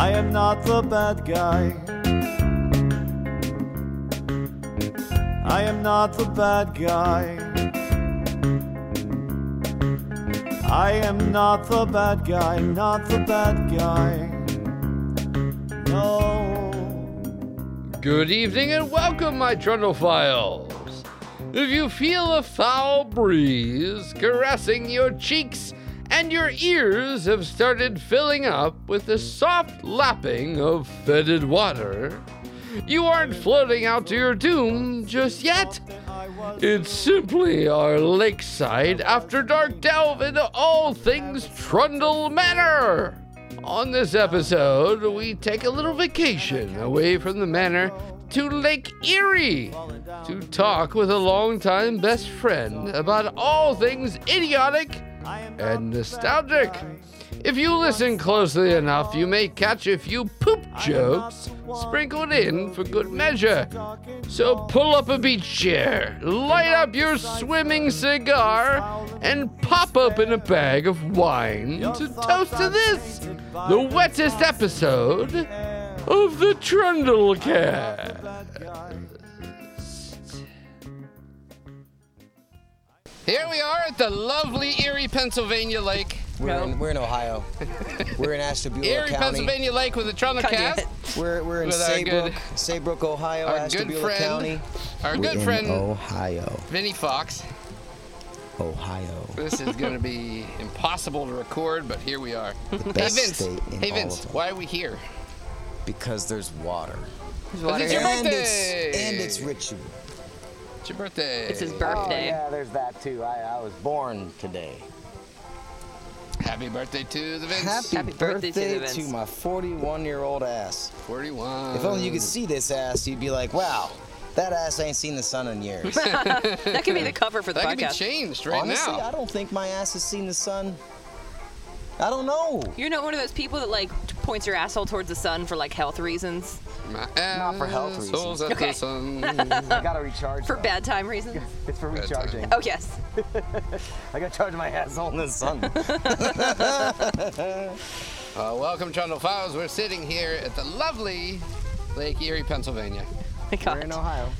I am not the bad guy. I am not the bad guy. I am not the bad guy, not the bad guy. No. Good evening and welcome, my Trundlephiles. If you feel a foul breeze caressing your cheeks and your ears have started filling up with the soft lapping of fetid water, you aren't floating out to your doom just yet. It's simply our lakeside after dark delve into all things Trundle Manor. On this episode, we take a little vacation away from the manor to Lake Erie to talk with a longtime best friend about all things idiotic and nostalgic. If you listen closely enough, you may catch a few poop jokes sprinkled in for good measure. So pull up a beach chair, light up your swimming cigar, and pop open a bag of wine to toast to this, the wettest episode of the Trundlecast. Here we are at the lovely Erie, Pennsylvania lake. We're in Ohio. We're in Ashtabula Erie, County. Pennsylvania lake with the Trundlecast. We're in Saybrook, Ohio, our Ashtabula good friend, County. Our We're good in friend, Ohio. Vinny Fox. Ohio. This is going to be impossible to record, but here we are. The best Hey Vince, state in all of them. why are we here? Because there's water. It's your birthday. And it's ritual. It's your birthday. It's his birthday. Oh, yeah, there's that too. I was born today. Happy birthday to the Vince. Happy birthday to the Vince. to my 41-year-old ass. 41. If only you could see this ass, you'd be like, wow, that ass ain't seen the sun in years. That could be the cover for the That could be podcast. changed right Honestly, now. I don't think my ass has seen the sun. I don't know. You're not one of those people that like points your asshole towards the sun for like health reasons, My Not for health asshole's reasons. at the Okay. sun. I gotta recharge. for though. bad time reasons. It's for Bad time. recharging. Oh yes. I gotta charge my asshole in the sun. Welcome, Trundlephiles. We're sitting here at the lovely Lake Erie, Pennsylvania. My We're in God. Ohio.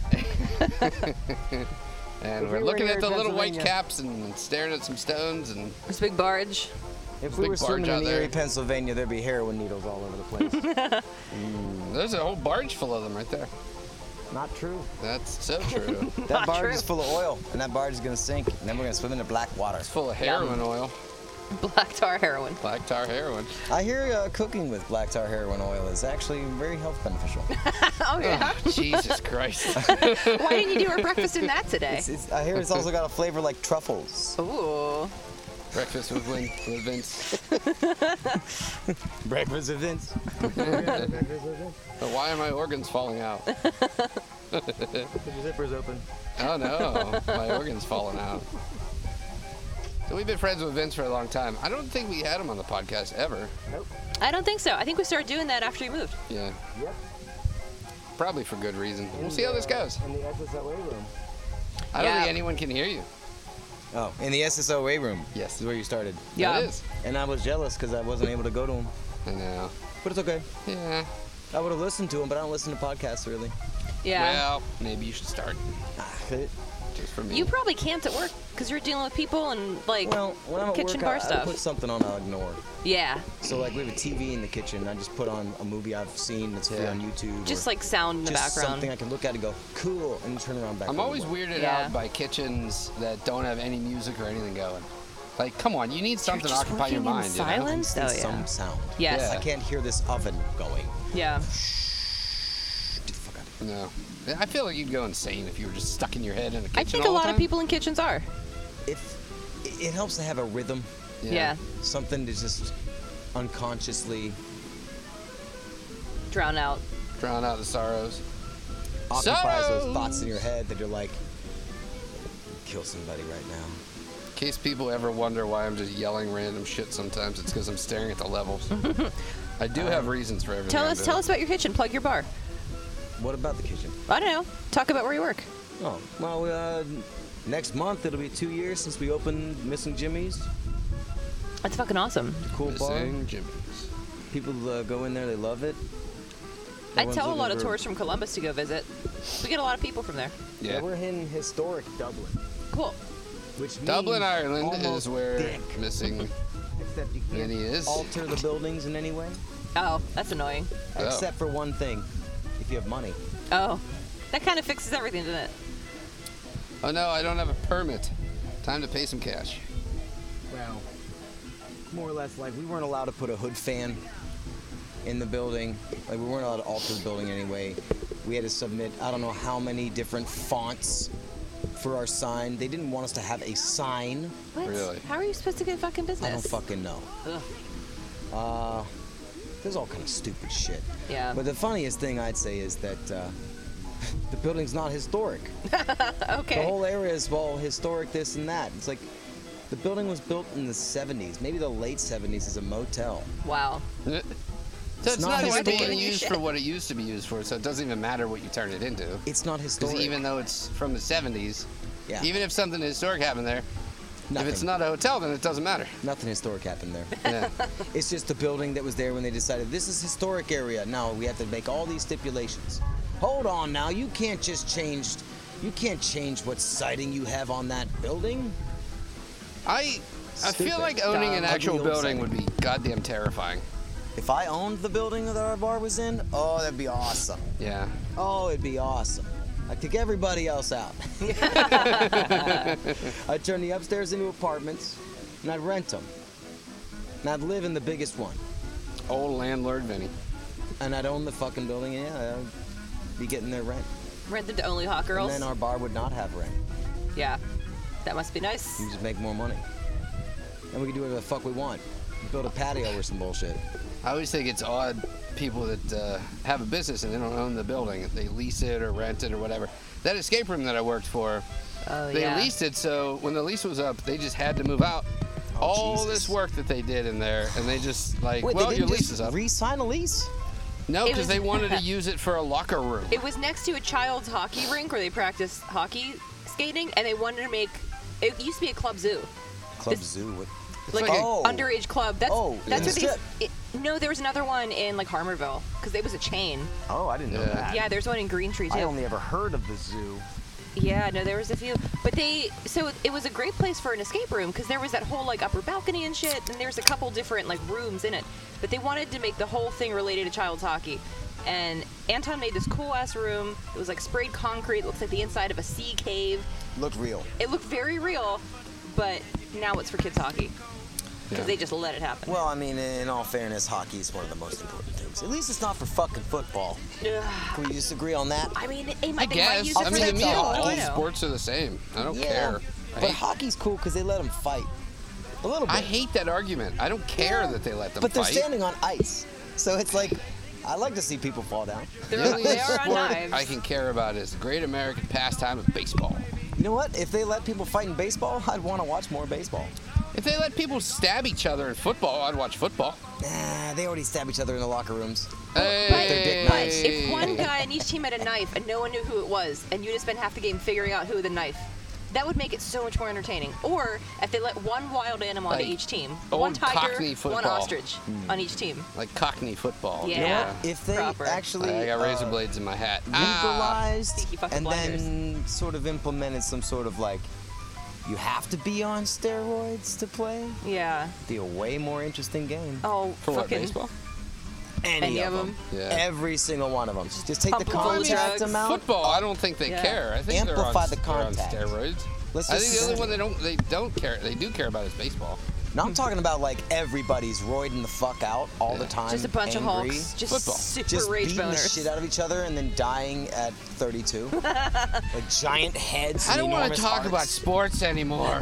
And If we're we were looking here at in the little white Pennsylvania- caps and staring at some stones and There's a big barge. If Big we were barge swimming out in there. Erie, Pennsylvania, there'd be heroin needles all over the place. there's a whole barge full of them right there. Not true. That's so true. That Not barge true. is full of oil, and that barge is gonna sink, and then we're gonna swim into black water. It's full of heroin oil, Black tar heroin. black tar heroin. I hear cooking with black tar heroin oil is actually very health beneficial. Oh yeah. Jesus Christ. Why didn't you do our breakfast in that today? I hear it's also got a flavor like truffles. Ooh. Breakfast with Vince. Breakfast with Vince. But why are my organs falling out? Put your zippers open. Oh no, my organ's falling out. So we've been friends with Vince for a long time. I don't think we had him on the podcast ever. I don't think so. I think we started doing that after you moved. Yeah, Yep. probably for good reason. We'll see how this goes. In the SSOA room. I don't Yeah. think anyone can hear you. Oh, in the SSOA room. Yes. Is where you started. Yeah. It is. And I was jealous because I wasn't able to go to him. I know. But it's okay. Yeah. I would have listened to him, but I don't listen to podcasts really. Yeah. Well, maybe you should start. Just for me. You probably can't at work because you're dealing with people and like Well, when I'm at kitchen work, bar I stuff. put something on I'll ignore. Yeah. So like we have a TV in the kitchen. I just put on a movie I've seen that's free Yeah. on YouTube. Just or like sound in the just background. something I can look at and go, cool, and turn around back. I'm over always to work. weirded Yeah. out by kitchens that don't have any music or anything going. Like, come on, you need something to just occupy your working in mind. You know? silence? Need Oh, yeah. some sound. Yes. Yeah. I can't hear this oven going. Yeah. Get the fuck out of here. No. I feel like you'd go insane if you were just stuck in your head in a kitchen I think a all the lot of time. people in kitchens are. It helps to have a rhythm, Yeah. something to just unconsciously Drown out. Drown out the sorrows. occupies Sorrows. those thoughts in your head that you're like, kill somebody right now. In case people ever wonder why I'm just yelling random shit sometimes, it's because I'm staring at the levels. I do have reasons for everything. Tell I'm us doing. about your kitchen. Plug your bar. What about the kitchen? I don't know. Talk about where you work. Oh, well, next month it'll be 2 years since we opened Missing Jimmy's. That's fucking awesome. Cool bar. Missing Jimmy's. People go in there, they love it. I Everyone's tell a looking lot of for- tourists from Columbus to go visit. We get a lot of people from there. Yeah, we're in historic Dublin, Cool. which means Dublin, Ireland almost is where dick. missing Except you can't Vinny is. alter the buildings in any way, Oh, that's annoying. Oh. except for one thing: if you have money. Oh, that kind of fixes everything, doesn't it? Oh no, I don't have a permit. Time to pay some cash. Well, more or less, like we weren't allowed to put a hood fan in the building. Like we weren't allowed to alter the building anyway. We had to submit I don't know how many different fonts for our sign. They didn't want us to have a sign. What? Really? How are you supposed to get fucking business? I don't fucking know. Ugh. There's all kind of stupid shit. Yeah. But the funniest thing I'd say is that the building's not historic. Okay. The whole area is all historic, this and that. It's like the building was built in the 70s, maybe the late 70s as a motel. Wow. So it's not not even historic. being Giving you used shit. for what it used to be used for, so it doesn't even matter what you turn it into. It's not Because historic. even though it's from the 70s, Yeah. even if something historic happened there, Nothing. if it's not a hotel, then it doesn't matter. Nothing historic happened there. Yeah. It's just the building that was there when they decided this is historic area. Now we have to make all these stipulations. Hold on now, you can't change what siding you have on that building. I feel Stupid. like owning an Dumb, actual ugly old building setting. would be goddamn terrifying. If I owned the building that our bar was in, oh, that'd be awesome. Yeah. Oh, it'd be awesome. I'd kick everybody else out. I'd turn the upstairs into apartments, and I'd rent them. And I'd live in the biggest one. Old landlord Vinny. And I'd own the fucking building, and yeah, I'd be getting their rent. Rent them to only hot girls. And then our bar would not have rent. Yeah. That must be nice. We just make more money. And we can do whatever the fuck we want. Build a patio or some bullshit. I always think it's odd people that have a business and they don't own the building. They lease it or rent it or whatever. That escape room that I worked for, Oh, they yeah. leased it, so when the lease was up, they just had to move out. Oh, All Jesus. this work that they did in there, and they just like, Wait, well, they your didn't lease just is up. re-sign a lease? No, It because was- they wanted to use it for a locker room. It was next to a child's hockey rink where they practiced hockey skating, and they wanted to make. It used to be a club zoo, Club This- Zoo. What? like like an a- underage club. That's Oh, that's in what the they. No, there was another one in like Harmerville because it was a chain. Oh, I didn't know Yeah. that. Yeah, there's one in Green Tree too. I only ever heard of the zoo. Yeah, no, there was a few, but so it was a great place for an escape room because there was that whole like upper balcony and shit, and there's a couple different like rooms in it. But they wanted to make the whole thing related to child's hockey, and Anton made this cool ass room. It was like sprayed concrete. It looks like the inside of a sea cave. Looked real. It looked very real, but now it's for kids hockey because Yeah. they just let it happen. Well, I mean, in all fairness, hockey is one of the most important things. At least it's not for fucking football. Ugh. Can we disagree on that? I mean, I they might guess. use it I for mean, to that me, too. all I all don't know. sports are the same. I don't Yeah. care. I But hate, hockey's cool because they let them fight. A little bit. I hate that argument. I don't care that they let them But they're fight. standing on ice. So it's like, I like to see people fall down. They're- The only they are on sport knives. I can care about is the great American pastime of baseball. You know what? If they let people fight in baseball, I'd want to watch more baseball. If they let people stab each other in football, I'd watch football. Nah, they already stab each other in the locker rooms. Hey. But if one guy on each team had a knife and no one knew who it was, and you just spent half the game figuring out who had the knife, that would make it so much more entertaining. Or if they let one wild animal onto Like each team, old one tiger, Cockney one football. ostrich on each team. Like Cockney football. Yeah. You know what? If they Proper. actually I got razor blades in my hat. legalized Sneaky fucking and then sort of implemented some sort of like, you have to be on steroids to play, Yeah. be a way more interesting game. Oh, For what, fucking. baseball? Any of of 'em? them. Yeah. Every single one of them. Just take the pump 'em full of contact drugs. amount. Football, I don't think they Yeah. care. I think Amplify the they're on contact. steroids. Let's I just think the only say- one they don't care. They do care about is baseball. No, I'm talking about like everybody's roiding the fuck out all the time. Just a bunch of angry, hulks. Just Football. super Just rage beating the boners. shit out of each other and then dying at 32. Like giant heads. I and don't want enormous to talk about hearts. sports anymore.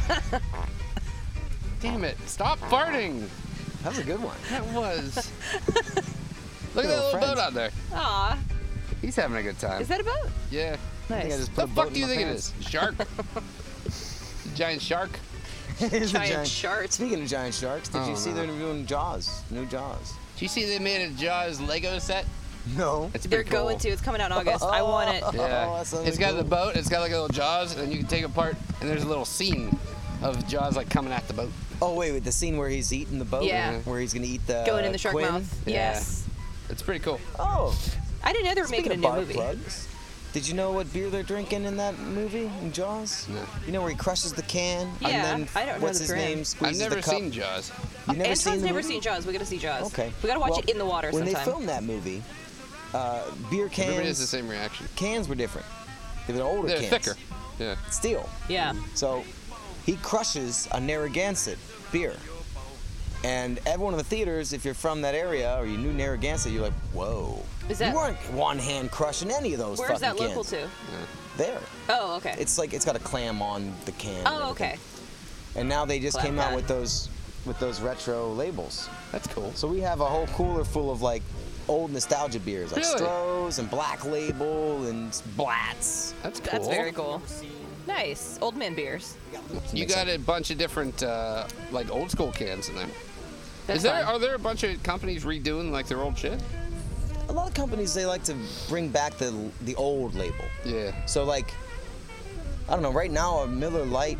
Damn it! Stop farting. That was a good one. That was. Look at that Little little friends. boat out there. Aw, He's having a good time. is that a boat? Yeah. I think I Nice. just put The a boat fuck do in you my think pants. it is? Shark? Giant shark? It is a Giant shark. Speaking of giant sharks, did Oh, you see no. they're doing Jaws? New Jaws. Did you see they made a Jaws Lego set? No. It's They're pretty cool. going to. It's coming out in August. I want it. Yeah. Oh, that sounds It's got cool. the boat, it's got like a little Jaws, and then you can take it apart, and there's a little scene of Jaws like coming at the boat. Oh wait, the scene where he's eating the boat. Yeah. Where he's gonna eat the Going in the shark Quinn? mouth. Yeah. Yes. It's pretty cool. Oh, I didn't know they were speaking making a of new bar movie. plugs, did you know what beer they're drinking in that movie in Jaws? No. You know where he crushes the can Yeah, and then I don't know what's the his brand. name I've squeezes never the cup. seen Jaws. You've never Anton's seen the never movie? seen Jaws. We gotta see Jaws. Okay. We gotta watch Well, it in the water when sometime. they filmed that movie, beer Everybody has the cans same reaction. cans were different. They were older They're cans. thicker. Yeah. Steel. Yeah. So he crushes a Narragansett beer. And everyone in the theaters, if you're from that area or you knew Narragansett, you're like, whoa. Is that- You weren't one hand crushing any of those Where's fucking that local cans. to? There. Oh, okay. It's like it's got a clam on the can. and Oh, everything. okay. And now they just Glad came out that. with those retro labels. That's cool. So we have a whole cooler full of like old nostalgia beers, like Really? Stroh's and Black Label and Blatz. That's cool. That's very cool. Nice. Old man beers. You got a bunch of different like old school cans in there. That's Fun. fun. Are there a bunch of companies redoing like their old shit? A lot of companies, they like to bring back the old label. Yeah. So like, I don't know. Right now, a not Miller Lite.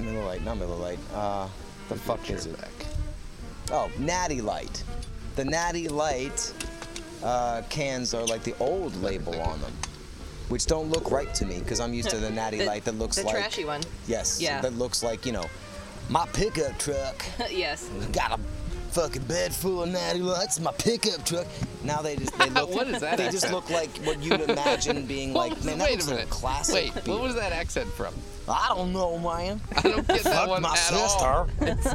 The fuck is it? Back. Oh, Natty Light. The Natty Light cans are like the old label on them, which don't look right to me because I'm used to the Natty Light that looks the like trashy one. Yes. Yeah. That looks like my pickup truck. Yes. Got a fucking bed full of Natty Lights. My pickup truck. Now they look. What is that They just accent? look like what you'd imagine being What like. was- Man, that wait looks a like minute. a classic. Wait, beer. what was that accent from? I don't know, man. I don't get that Fuck one my at sister. all.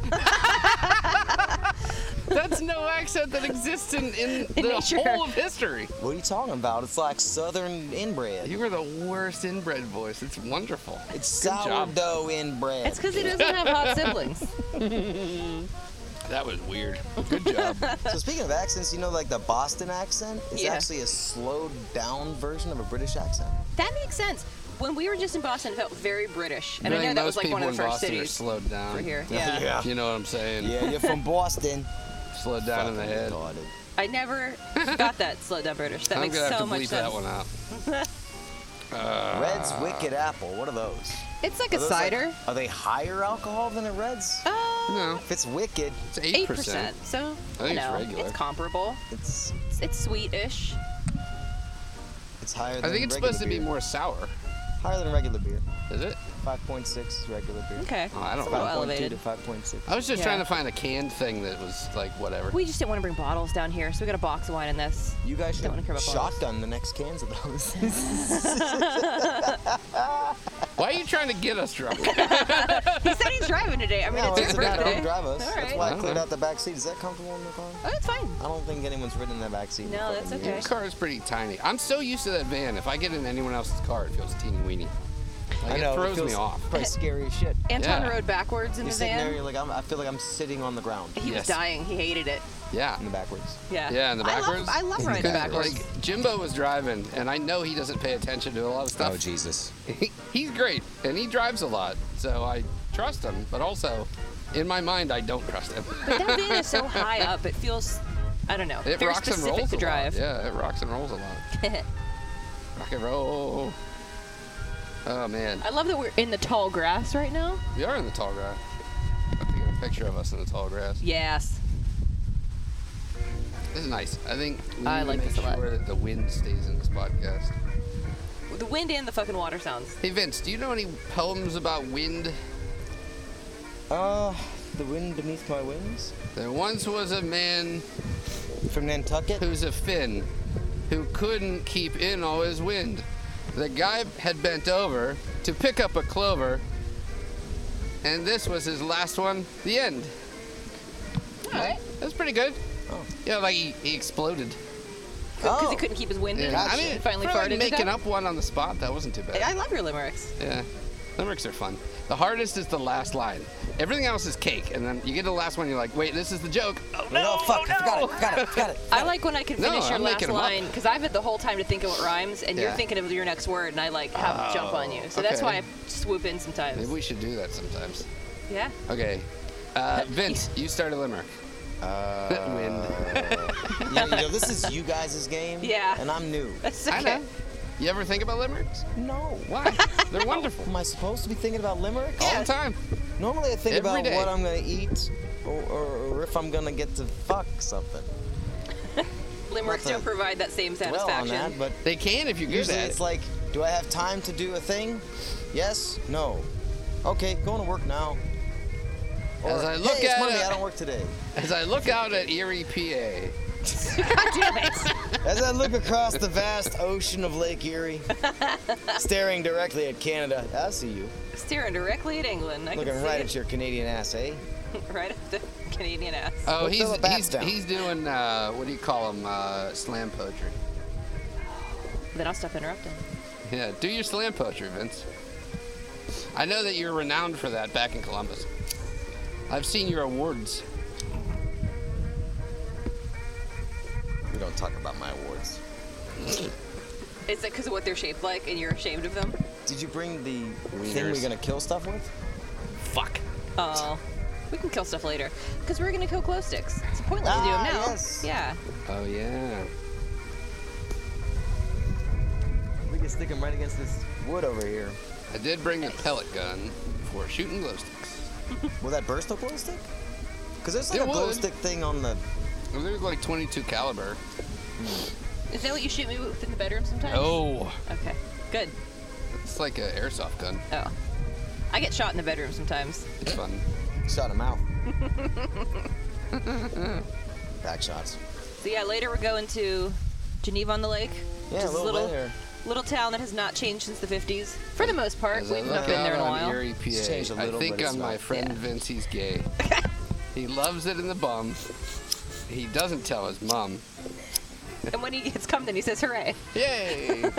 That's no accent that exists in the nature. whole of history. What are you talking about? It's like Southern inbred. You were the worst inbred voice. It's wonderful. It's Good job. sourdough inbred. It's because he doesn't have hot siblings. That was weird. Good job. So speaking of accents, like the Boston accent is Yeah. actually a slowed down version of a British accent. That makes sense. When we were just in Boston, it felt very British, and I know think that was most like one of the people in first Boston cities are slowed down. for here. Yeah. Yeah. You know what I'm saying? Yeah, you're from Boston. Slowed down in the Fucking head. retarded. I never got that slowed down British. That I'm makes gonna have so to much bleep sense. that one out. Red's Wicked Apple. What are those? It's like a Are those, like- cider. are they higher alcohol than a Red's? No, If it's Wicked, it's 8%. So think it's regular. it's comparable. it's It's sweet-ish. higher than I think it's regular supposed to be beer. more sour. Higher than regular beer. Is it? 5.6 regular beer. Okay. Oh, I don't It's a know. little 5.2 elevated. to 5.6. I was just Yeah. trying to find a canned thing that was like whatever. We just didn't want to bring bottles down here, so we got a box of wine in this. You guys should Don't wanna care about bottles. shotgun the next cans of those. Why are you trying to get us drunk? He said he's driving today. I mean, Yeah, it's well, his it's a birthday. don't drive us. All That's right. why I cleared out the back seat. Is that comfortable in the car? Oh, it's fine. I don't think anyone's ridden in that back seat. in No, that's fucking okay. years. Your car is pretty tiny. I'm so used to that van. If I get in anyone else's car, it feels teeny weeny. Like, I know. it throws feels me off. Probably scary as shit. Anton Yeah. rode backwards in You're the sitting there, van. you're like, I feel like I'm sitting on the ground He Yes. was dying. He hated it. Yeah. in the backwards. Yeah. Yeah, in the backwards? I love In the riding backwards. backwards. Like Jimbo was driving, and I know he doesn't pay attention to a lot of stuff. Oh, Jesus. He's great, and he drives a lot, so I trust him. But also, in my mind, I don't trust him. But that van is so high up. It feels, I don't know, It very rocks and specific rolls to a drive. lot. Yeah, it rocks and rolls a lot. Rock and roll. Oh man, I love that we're in the tall grass right now. we are in the tall grass. I have to get a picture of us in the tall grass. Yes. This is nice. I think we I need like to make this a lot. sure that the wind stays in this podcast. The wind and the fucking water sounds. Hey Vince, do you know any poems about wind? The wind beneath my wings. There once was a man From Nantucket. who's a Finn who couldn't keep in all his wind. The guy had bent over to pick up a clover, and this was his last one. The end. All right. That's pretty good. Oh. Yeah, like he exploded. Because Oh. he couldn't keep his wind in. Yeah, I Gotcha. mean, and finally for like farted. making it up one on the spot, that wasn't too bad. I love your limericks. Yeah, limericks are fun. The hardest is the last line. Everything else is cake, and then you get to the last one, you're like, wait, this is the joke. Oh no! No, fuck. Oh, no! I forgot it. I like when I can No, finish your I'm last making 'em up. line because I've had the whole time to think of what rhymes, and you're Yeah. thinking of your next word, and I like have them jump on you. So that's okay. why I swoop in sometimes. Maybe we should do that sometimes. Yeah. Okay, Vince, you start a limerick. Wind. This is you guys' game. Yeah. And I'm new. That's I okay. know. You ever think about limericks? No. Why? They're wonderful. Am I supposed to be thinking about limerick? All the time. Normally I think Every about day. what I'm gonna eat, or if I'm gonna get to fuck something. Limericks Not to don't provide that same Dwell on satisfaction. that, but They can if you're good usually at it's it. like, do I have time to do a thing? Yes, no. Okay, going to work now. Or, As I look hey, it's at Monday, it- I don't work today. As I look out at Erie, PA, God damn it. As I look across the vast ocean of Lake Erie, staring directly at Canada, I see you. Staring directly at England. I Looking can see right it. at your Canadian ass, eh? Right at the Canadian ass. oh, Put the bats down. he's doing what do you call them? Slam poetry. Then I'll stop interrupting. Yeah, do your slam poetry, Vince. I know that you're renowned for that back in Columbus. I've seen your awards. We don't talk about my awards. Is it because of what they're shaped like and you're ashamed of them? Did you bring the thing Wieners. we're gonna kill stuff with? Fuck. Oh. We can kill stuff later. Because we're going to kill glow sticks. It's pointless to do them now. Yes. Yeah. Oh yeah. We can stick them right against this wood over here. I did bring the pellet gun for shooting glow sticks. Will that burst a glow stick? Because there's like It a glow would. stick thing on the. They're like 22 caliber. Is that what you shoot me with in the bedroom sometimes? Oh, Okay. Good. it's like an airsoft gun. Oh. I get shot in the bedroom sometimes. It's fun. Shot him out. Back shots. So yeah, later we're going to Geneva on the Lake. Yeah, Just a little later. little town that has not changed since the 50s. For the most part. As I We've look not been there in a out on while. Erie, It's changed a PA, I little, think but it's on my not- friend Yeah. Vince, he's gay. He loves it in the bum. He doesn't tell his mom. And when he gets cum, then he says hooray. Yay!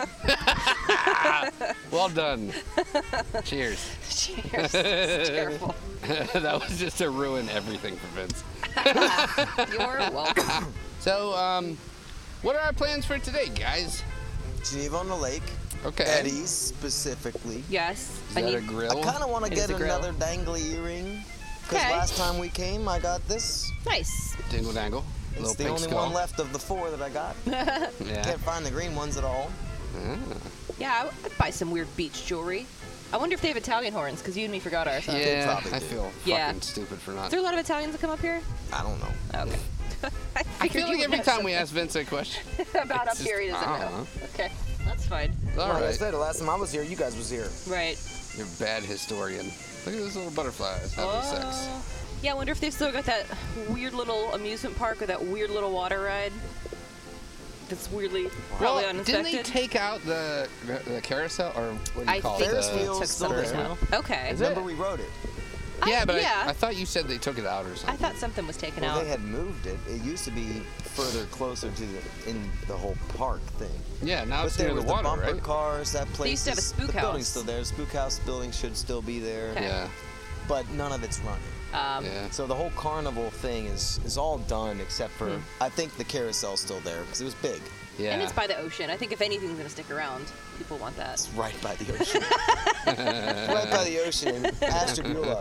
Well done. Cheers. Cheers. It's terrible. That was just to ruin everything for Vince. You're welcome. So, what are our plans for today, guys? Geneva on the Lake. Okay. Eddie's specifically. Yes. Is that a grill? I kind of want to It is get a grill. another dangly earring. Because Okay. last time we came, I got this. Nice. Dingle dangle. It's Little the pink only skull. one left of the 4 that I got. Yeah. Can't find the green ones at all. Yeah, I'd buy some weird beach jewelry. I wonder if they have Italian horns, because you and me forgot ours. Huh? Yeah, probably I do. feel Yeah. fucking stupid for not. Is there a lot of Italians that come up here? I don't know. Okay. I figured feel you like would every have time we ask Vince a question. something about up it's here, he just- doesn't I don't know. know. Okay, that's fine. All Like I right. said, the last time I was here, you guys was here. Right. You're a bad historian. Look at those little butterflies having sex. Yeah, I wonder if they've still got that weird little amusement park or that weird little water ride that's weirdly probably Well, uninspected. didn't they take out the carousel, or what do you I call think it? Ferris The- wheel. took still something there. out. Okay. Remember we wrote it. Yeah, but yeah. I thought you said they took it out or something. I thought something was taken Well, out. they had moved it. It used to be further closer to the whole park thing. Yeah, now But it's there near was the water, the bumper right? cars, that place. used to have a is- spook the building's house. still there. The spook house building should still be there. Okay. Yeah, But none of it's running. yeah. So the whole carnival thing is all done except for I think the carousel's still there because it was big. Yeah. And it's by the ocean. I think if anything's going to stick around, people want that. It's right by the ocean. Right by the ocean, Ashtabula.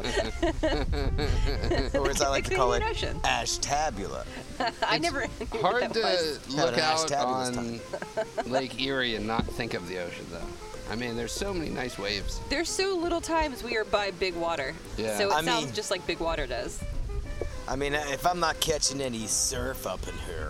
Or as I like to call it, Canadian Ocean. Ashtabula. I never knew what Hard that to was. look an out Ashtabulous on Lake Erie and not think of the ocean, though. I mean, there's so many nice waves. There's so little times we are by big water. Yeah. So it I sounds mean- just like big water does. I mean, if I'm not catching any surf up in here,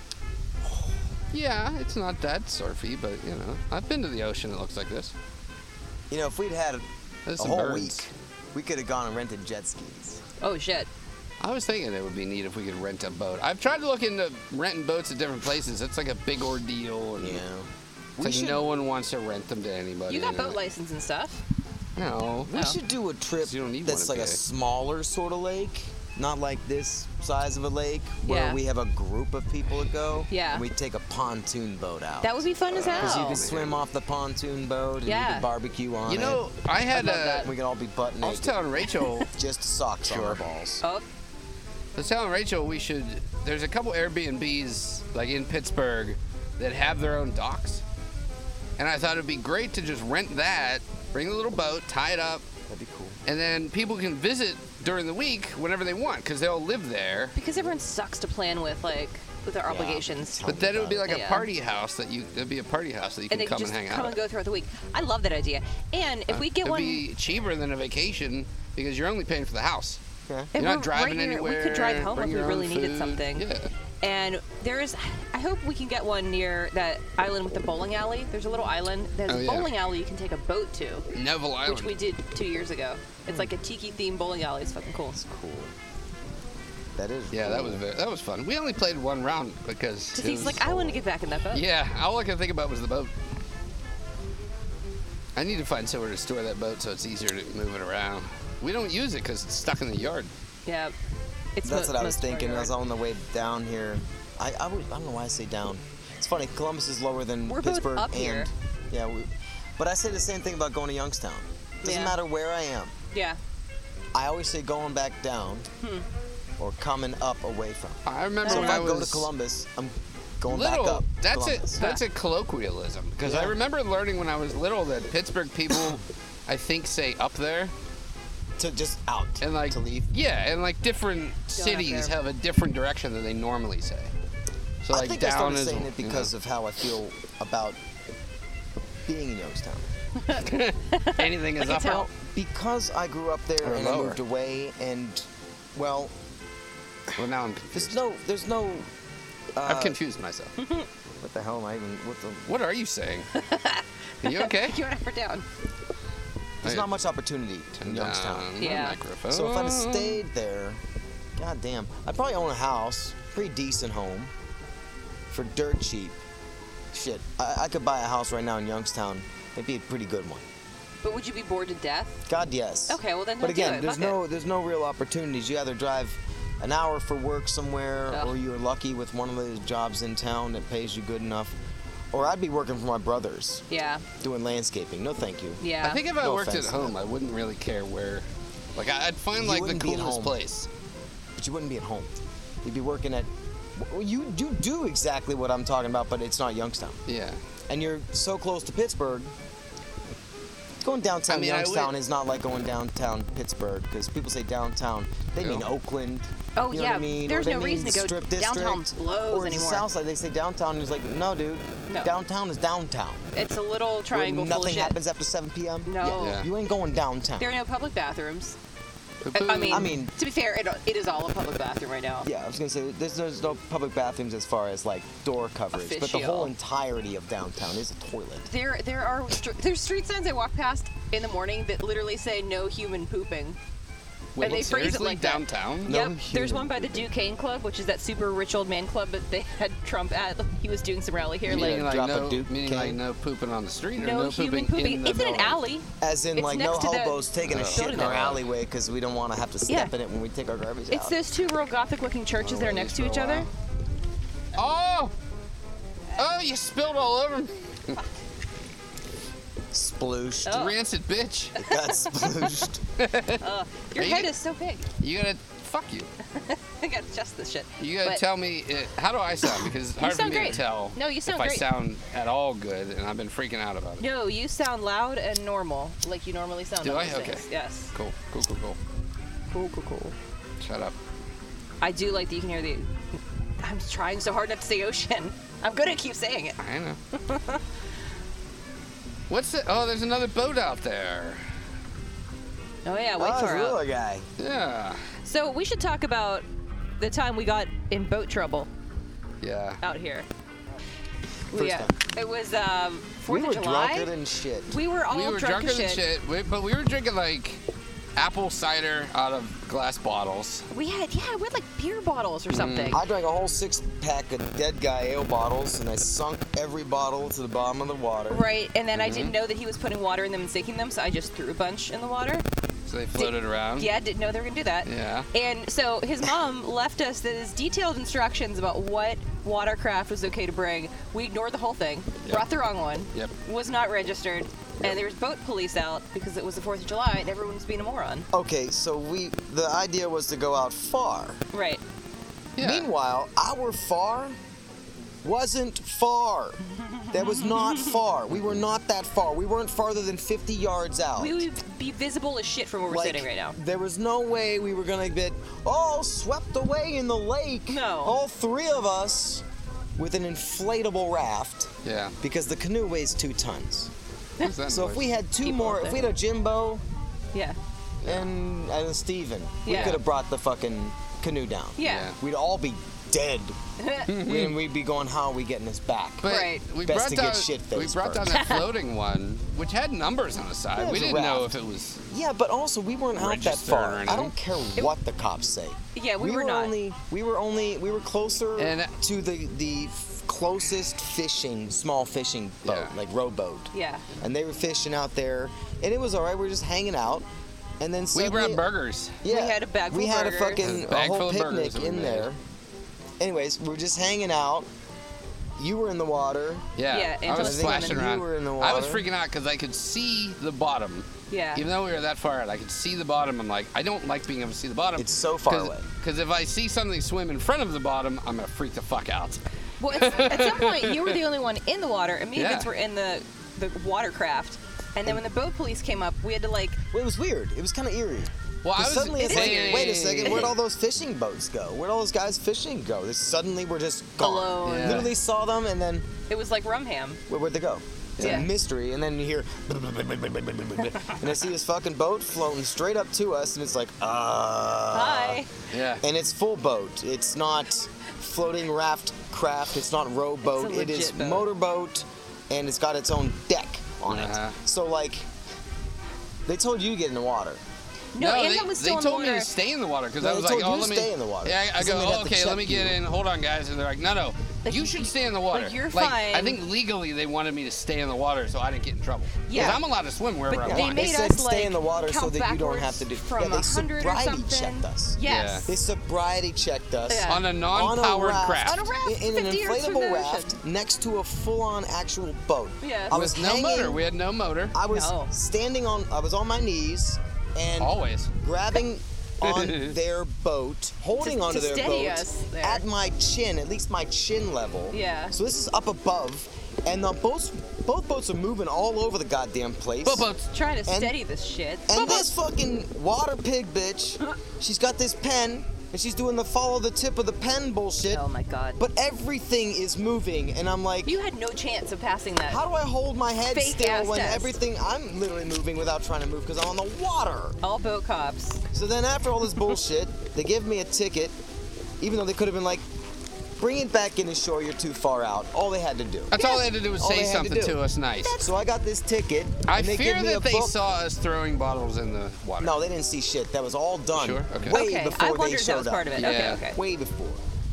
Yeah, it's not that surfy, but you know, I've been to the ocean that looks like this. you know, if we'd had There's a some whole birds. week, we could have gone and rented jet skis. Oh, shit. I was thinking it would be neat if we could rent a boat. I've tried to look into renting boats at different places. It's like a big ordeal, and Yeah. it's like no one wants to rent them to anybody. You got and boat license and stuff. No. We Oh. should do a trip You don't need that's one like to a pay. smaller sort of lake, not like this size of a lake, where Yeah. we have a group of people that go. Yeah. And we take a pontoon boat out. That would be fun as Because you hell. can swim off the pontoon boat and you Yeah. can barbecue on You know, it. I had love a. that. We can all be butt I was naked. telling Rachel. Just socks on our balls. Oh, I was telling Rachel we should. There's a couple Airbnbs like in Pittsburgh that have their own docks, and I thought it'd be great to just rent that, bring the little boat, tie it up, That'd be cool. and then people can visit during the week whenever they want because they'll live there. because everyone sucks to plan with, like, with their obligations. But then it would be like a Yeah. party house that you. It'd be a party house that you And can they come just and hang come out. and go throughout the week. I love that idea. And if we get It'd one, be cheaper than a vacation because you're only paying for the house. Yeah. And You're not we're driving right here. anywhere. We could drive home bring if we your own really needed food. something. Yeah. And I hope we can get one near that island with the bowling alley. There's a little island. There's Oh, a yeah. bowling alley you can take a boat to, Neville Island. which we did 2 years ago. It's like a tiki-themed bowling alley. It's fucking cool. Cool. That is. Yeah, cool. that was fun. We only played one round because. Because it he's was- like, I want to get back in that boat. Yeah, all I could think about was the boat. I need to find somewhere to store that boat so it's easier to move it around. We don't use it because it's stuck in the yard. Yeah. It's That's what I was most of our thinking. I was yard. on the way down here. I don't know why I say down. It's funny. Columbus is lower than We're both Pittsburgh up and here. yeah. But I say the same thing about going to Youngstown. Doesn't Yeah. matter where I am. Yeah. I always say going back down or coming up away from. I remember So when if I I was go to Columbus, I'm going little. back up. That's Columbus. it. That's a colloquialism because I Yeah. remember learning when I was little that Pittsburgh people, I think, say up there. To just out And like to leave. Yeah, and like different cities there. have a different direction than they normally say. So I like think I down started is saying it you know. because of how I feel about being in Youngstown. anything is Like a up. town. Well, because I grew up there Or and lower. I moved away, and well, Well, now I'm confused. there's no. I've confused myself. What the hell am I even? What the? What are you saying? Are you okay? You went up or down? There's not much opportunity in Youngstown. Down Yeah. the microphone. So if I'd have stayed there, goddamn, I'd probably own a house, pretty decent home, for dirt cheap. Shit, I could buy a house right now in Youngstown. It'd be a pretty good one. But would you be bored to death? God, yes. Okay, well then But don't do again, it. there's Fuck there's no real opportunities. You either drive an hour for work somewhere, Ugh. or you're lucky with one of those jobs in town that pays you good enough. Or I'd be working for my brothers Yeah. doing landscaping. No, thank you. Yeah. I think if I No worked at offense to home, them. I wouldn't really care where. Like I'd find You like the wouldn't be at coolest home. place. But you wouldn't be at home. You'd be working at. Well, you do exactly what I'm talking about, but it's not Youngstown. Yeah. And you're so close to Pittsburgh. Going downtown I mean, I Youngstown would- is not like going downtown Pittsburgh, because people say downtown, they mean Yeah. Oakland. Oh, you know yeah, what I mean? there's Or they no mean reason to go strip downtown district. blows Or anymore. it sounds like they say downtown, and it's like, no, dude. No. Downtown is downtown. It's a little Where triangle full of nothing shit. happens after 7 p.m. No. Yeah. You ain't going downtown. There are no public bathrooms. Poo-poo. I mean- to be fair, it is all a public bathroom right now. Yeah, I was gonna say there's no public bathrooms as far as like door coverage, but the Official. whole entirety of downtown is a toilet. There's street signs I walk past in the morning that literally say no human pooping. Wait, and they phrase it seriously? like that. Downtown? No Yep, there's human one by the Duquesne Club, which is that super rich old man club that they had Trump at. He was doing some rally here. Meaning Like, like drop a no, Duke meaning like cane? no pooping on the street or no no human pooping in the It's in an building? alley. As in, It's like, no next to the hobos taking a shit in our building. alleyway because we don't want to have to step Yeah. in it when we take our garbage It's out. those two real gothic-looking churches that are next to each other. Oh! Oh, you spilled all over me. Splooshed. Oh. Rancid bitch. Got splooshed. Your Are head you- is so big. You gotta, fuck you. I gotta adjust this shit. You gotta But tell me, how do I sound? Because it's hard for sound me great. to tell No, you sound if great. I sound at all good, and I've been freaking out about it. No, you sound loud and normal, like you normally sound. Do on I? these Okay. things. Yes. Cool. Cool. Shut up. I do like that you can hear the. I'm trying so hard not to say ocean. I'm gonna keep saying it. I know. What's the? Oh, there's another boat out there. Oh yeah, wait Oh, for it's a it. little guy. Yeah. So we should talk about the time we got in boat trouble Yeah. out here. First yeah, time. it was 4th We of were July. drunker than shit. We were all We were drunk drunker as than shit, but we were drinking like apple cider out of glass bottles. We had like beer bottles or something. I drank a whole 6-pack of Dead Guy ale bottles, and I sunk every bottle to the bottom of the water. Right, and then I didn't know that he was putting water in them and sinking them, so I just threw a bunch in the water. So they floated around. Yeah, didn't know they were gonna do that. Yeah. And so his mom left us these detailed instructions about what watercraft was okay to bring. We ignored the whole thing, Yep. brought the wrong one, Yep. was not registered, and there was boat police out because it was the 4th of July and everyone was being a moron. Okay, so the idea was to go out far. Right. Yeah. Meanwhile, our far wasn't far. That was not far. We were not that far. We weren't farther than 50 yards out. We would be visible as shit from where we're sitting right now. There was no way we were gonna get all swept away in the lake. No. All three of us with an inflatable raft Yeah. because the canoe weighs 2 tons. What's that So if noise? we had two People more, up if we had a Jimbo, Yeah. and Steven. We Yeah. could have brought the fucking canoe down. Yeah. We'd all be dead. And we'd be going, how are we getting this back? But Right. we Best brought to down, get shit-faced we brought down first. that floating one, which had numbers on the side. Yeah, it We was a didn't know raft. if it was. Yeah, but also we weren't out that Registered or far. I anything. don't care what the cops say. Yeah, we were not. We were closer And- to the closest small fishing boat, Yeah. like rowboat. Yeah. And they were fishing out there, and it was all right. We were just hanging out, and then We suddenly, brought burgers. Yeah, We had a bag full We of had burgers. a fucking A bag whole full of burgers picnic that we in made. there. Anyways, we were just hanging out. You were in the water. Yeah, Yeah, I Angela's was swimming. splashing You around. were in the I was water. freaking out because I could see the bottom. Yeah. Even though we were that far out, I could see the bottom. I'm like, I don't like being able to see the bottom. It's so far away. Because if I see something swim in front of the bottom, I'm gonna freak the fuck out. Well, at some point, you were the only one in the water, and me and Yeah. Vince were in the watercraft. And then when the boat police came up, we had to like. Well, it was weird. It was kind of eerie. Well, I 'Cause was suddenly it's like, Hey. wait a second, where'd all those fishing boats go? Where'd all those guys fishing go? They suddenly were just gone. Alone. Yeah. Literally saw them, and then It was like Rumham. where'd they go? It's Yeah. a mystery, and then you hear, and I see this fucking boat floating straight up to us, and it's like, Hi. Yeah. And it's full boat. It's not floating raft craft. It's not rowboat. It's a It is legit boat. motorboat, and it's got its own deck on Uh-huh. it. So like, they told you to get in the water. No, they, Angela was they still in the told me water. to stay in the water because No, I they was told like, oh, you to let me stay in the water, Yeah, I 'cause go, then they'd oh, have to okay, let check me get you. in. Hold on, guys, and they're like, no, Like, you should stay in the water. like, you're I fine. think legally they wanted me to stay in the water so I didn't get in trouble. Yeah. Because I'm allowed to swim wherever I They want. made They said us, stay in like, the water so count that you don't have backwards to do. from yeah, they 100 or sobriety something. checked us. Yes. They sobriety checked us. Yeah. On a non-powered on a craft. On a raft, In an 50 yards from inflatable the raft ocean. next to a full-on actual boat. Yeah. I was With no hanging, motor. We had no motor. I was No. I was on my knees and Always. grabbing on their boat, holding To- onto to their steady boat us there. at my chin, at least my chin level. Yeah. So this is up above, and both boats are moving all over the goddamn place. Boat boats. Trying to And- steady this shit. And this fucking water pig bitch, she's got this pen, and she's doing the follow the tip of the pen bullshit. Oh my god. But everything is moving, and I'm like, You had no chance of passing that. how do I hold my head Fake still ass when test. I'm literally moving without trying to move because I'm on the water? All boat cops. So then after all this bullshit, they give me a ticket, even though they could have been like, bring it back in ashore, you're too far out. All they had to do. That's all they had to do was All say they had to something do. to us nice. So I got this ticket. I and they fear give me that a they book. saw us throwing bottles in the water. No, they didn't see shit. That was all done. Sure? Okay. Way Okay, before I they wondered if showed that was up. part of it. Yeah. Okay, okay. Way before.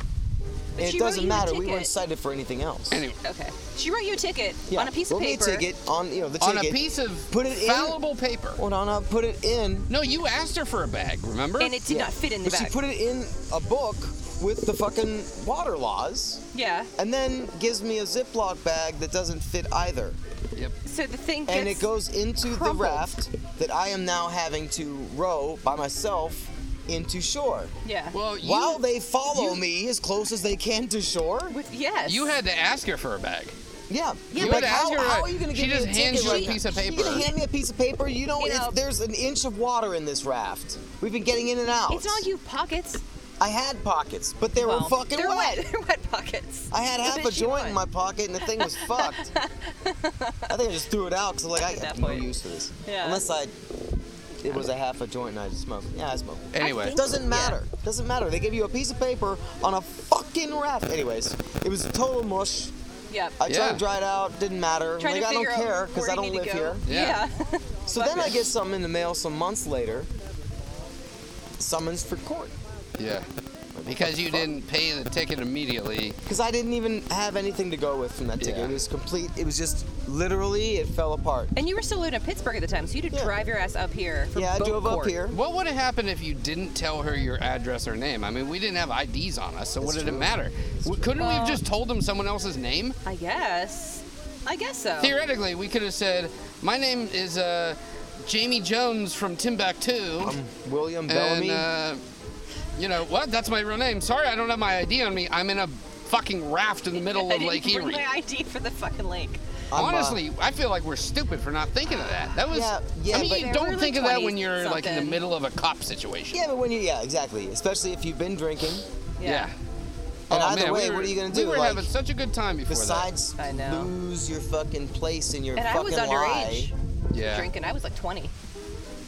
But And she it wrote doesn't you a matter. We ticket. weren't cited for anything else. Anyway, Okay. She wrote you a ticket Yeah, on a piece of wrote me paper. a ticket on the ticket. on a piece of Put it in. fallible paper. Hold on, I'll put it in. No, you asked her for a bag, remember? And it did Yeah. not fit in the But bag. she put it in a book with the fucking water laws, Yeah. and then gives me a Ziploc bag that doesn't fit either. Yep. So the thing gets And it goes into the crumpled. raft that I am now having to row by myself into shore. Yeah. Well, you, While they follow me as close as they can to shore. Yes. you had to ask her for a bag. Yeah. You Like, had to ask her, how are you gonna she give me just a ticket hands you a right piece of now? paper. You're gonna hand me a piece of paper? You know, You know- there's an inch of water in this raft. We've been getting in and out. It's not like you have pockets. I had pockets, but they Well, were fucking they're wet. wet. They're wet pockets. I had What half did a she joint want? in my pocket, and the thing was fucked. I think I just threw it out because I At that have no point. use for this. Yeah. Unless it was a half a joint and I just smoked. Yeah, I smoked. Anyway, think- Doesn't matter. Doesn't matter. They give you a piece of paper on a fucking raft. Anyways, it was total mush. Yep. I Yeah. tried to dry it out. Didn't matter. Trying Like, to I don't figure out care because where I you don't need live to here. go. Yeah. So then I get something in the mail some months later. Summons for court. yeah. Because you didn't pay the ticket immediately. Because I didn't even have anything to go with from that ticket. Yeah. It was complete. It was just literally, it fell apart. And you were still living in Pittsburgh at the time, so you had to Yeah. drive your ass up here for Yeah, I boat drove court. up here. What would have happened if you didn't tell her your address or name? I mean, we didn't have IDs on us, so what That's did it true. matter? Couldn't we have Well- just told them someone else's name? I guess. I guess so. Theoretically, we could have said, my name is Jamie Jones from Timbuktu. William Bellamy. And, you know, what? That's my real name. Sorry, I don't have my ID on me. I'm in a fucking raft in the middle I of didn't Lake bring Erie. my ID for the fucking lake. I'm, Honestly, I feel like we're stupid for not thinking of that. That was, Yeah, I mean, but- you They don't were think like of that 20 when you're like in the something. middle of a cop situation. yeah, but yeah, exactly. Especially if you've been drinking. Yeah. And Oh, either man, way, we were, what are you gonna We do? were Like, having such a good time before Besides I know. lose your fucking place in your And I fucking was underage lie. that. Yeah. drinking. I was like 20.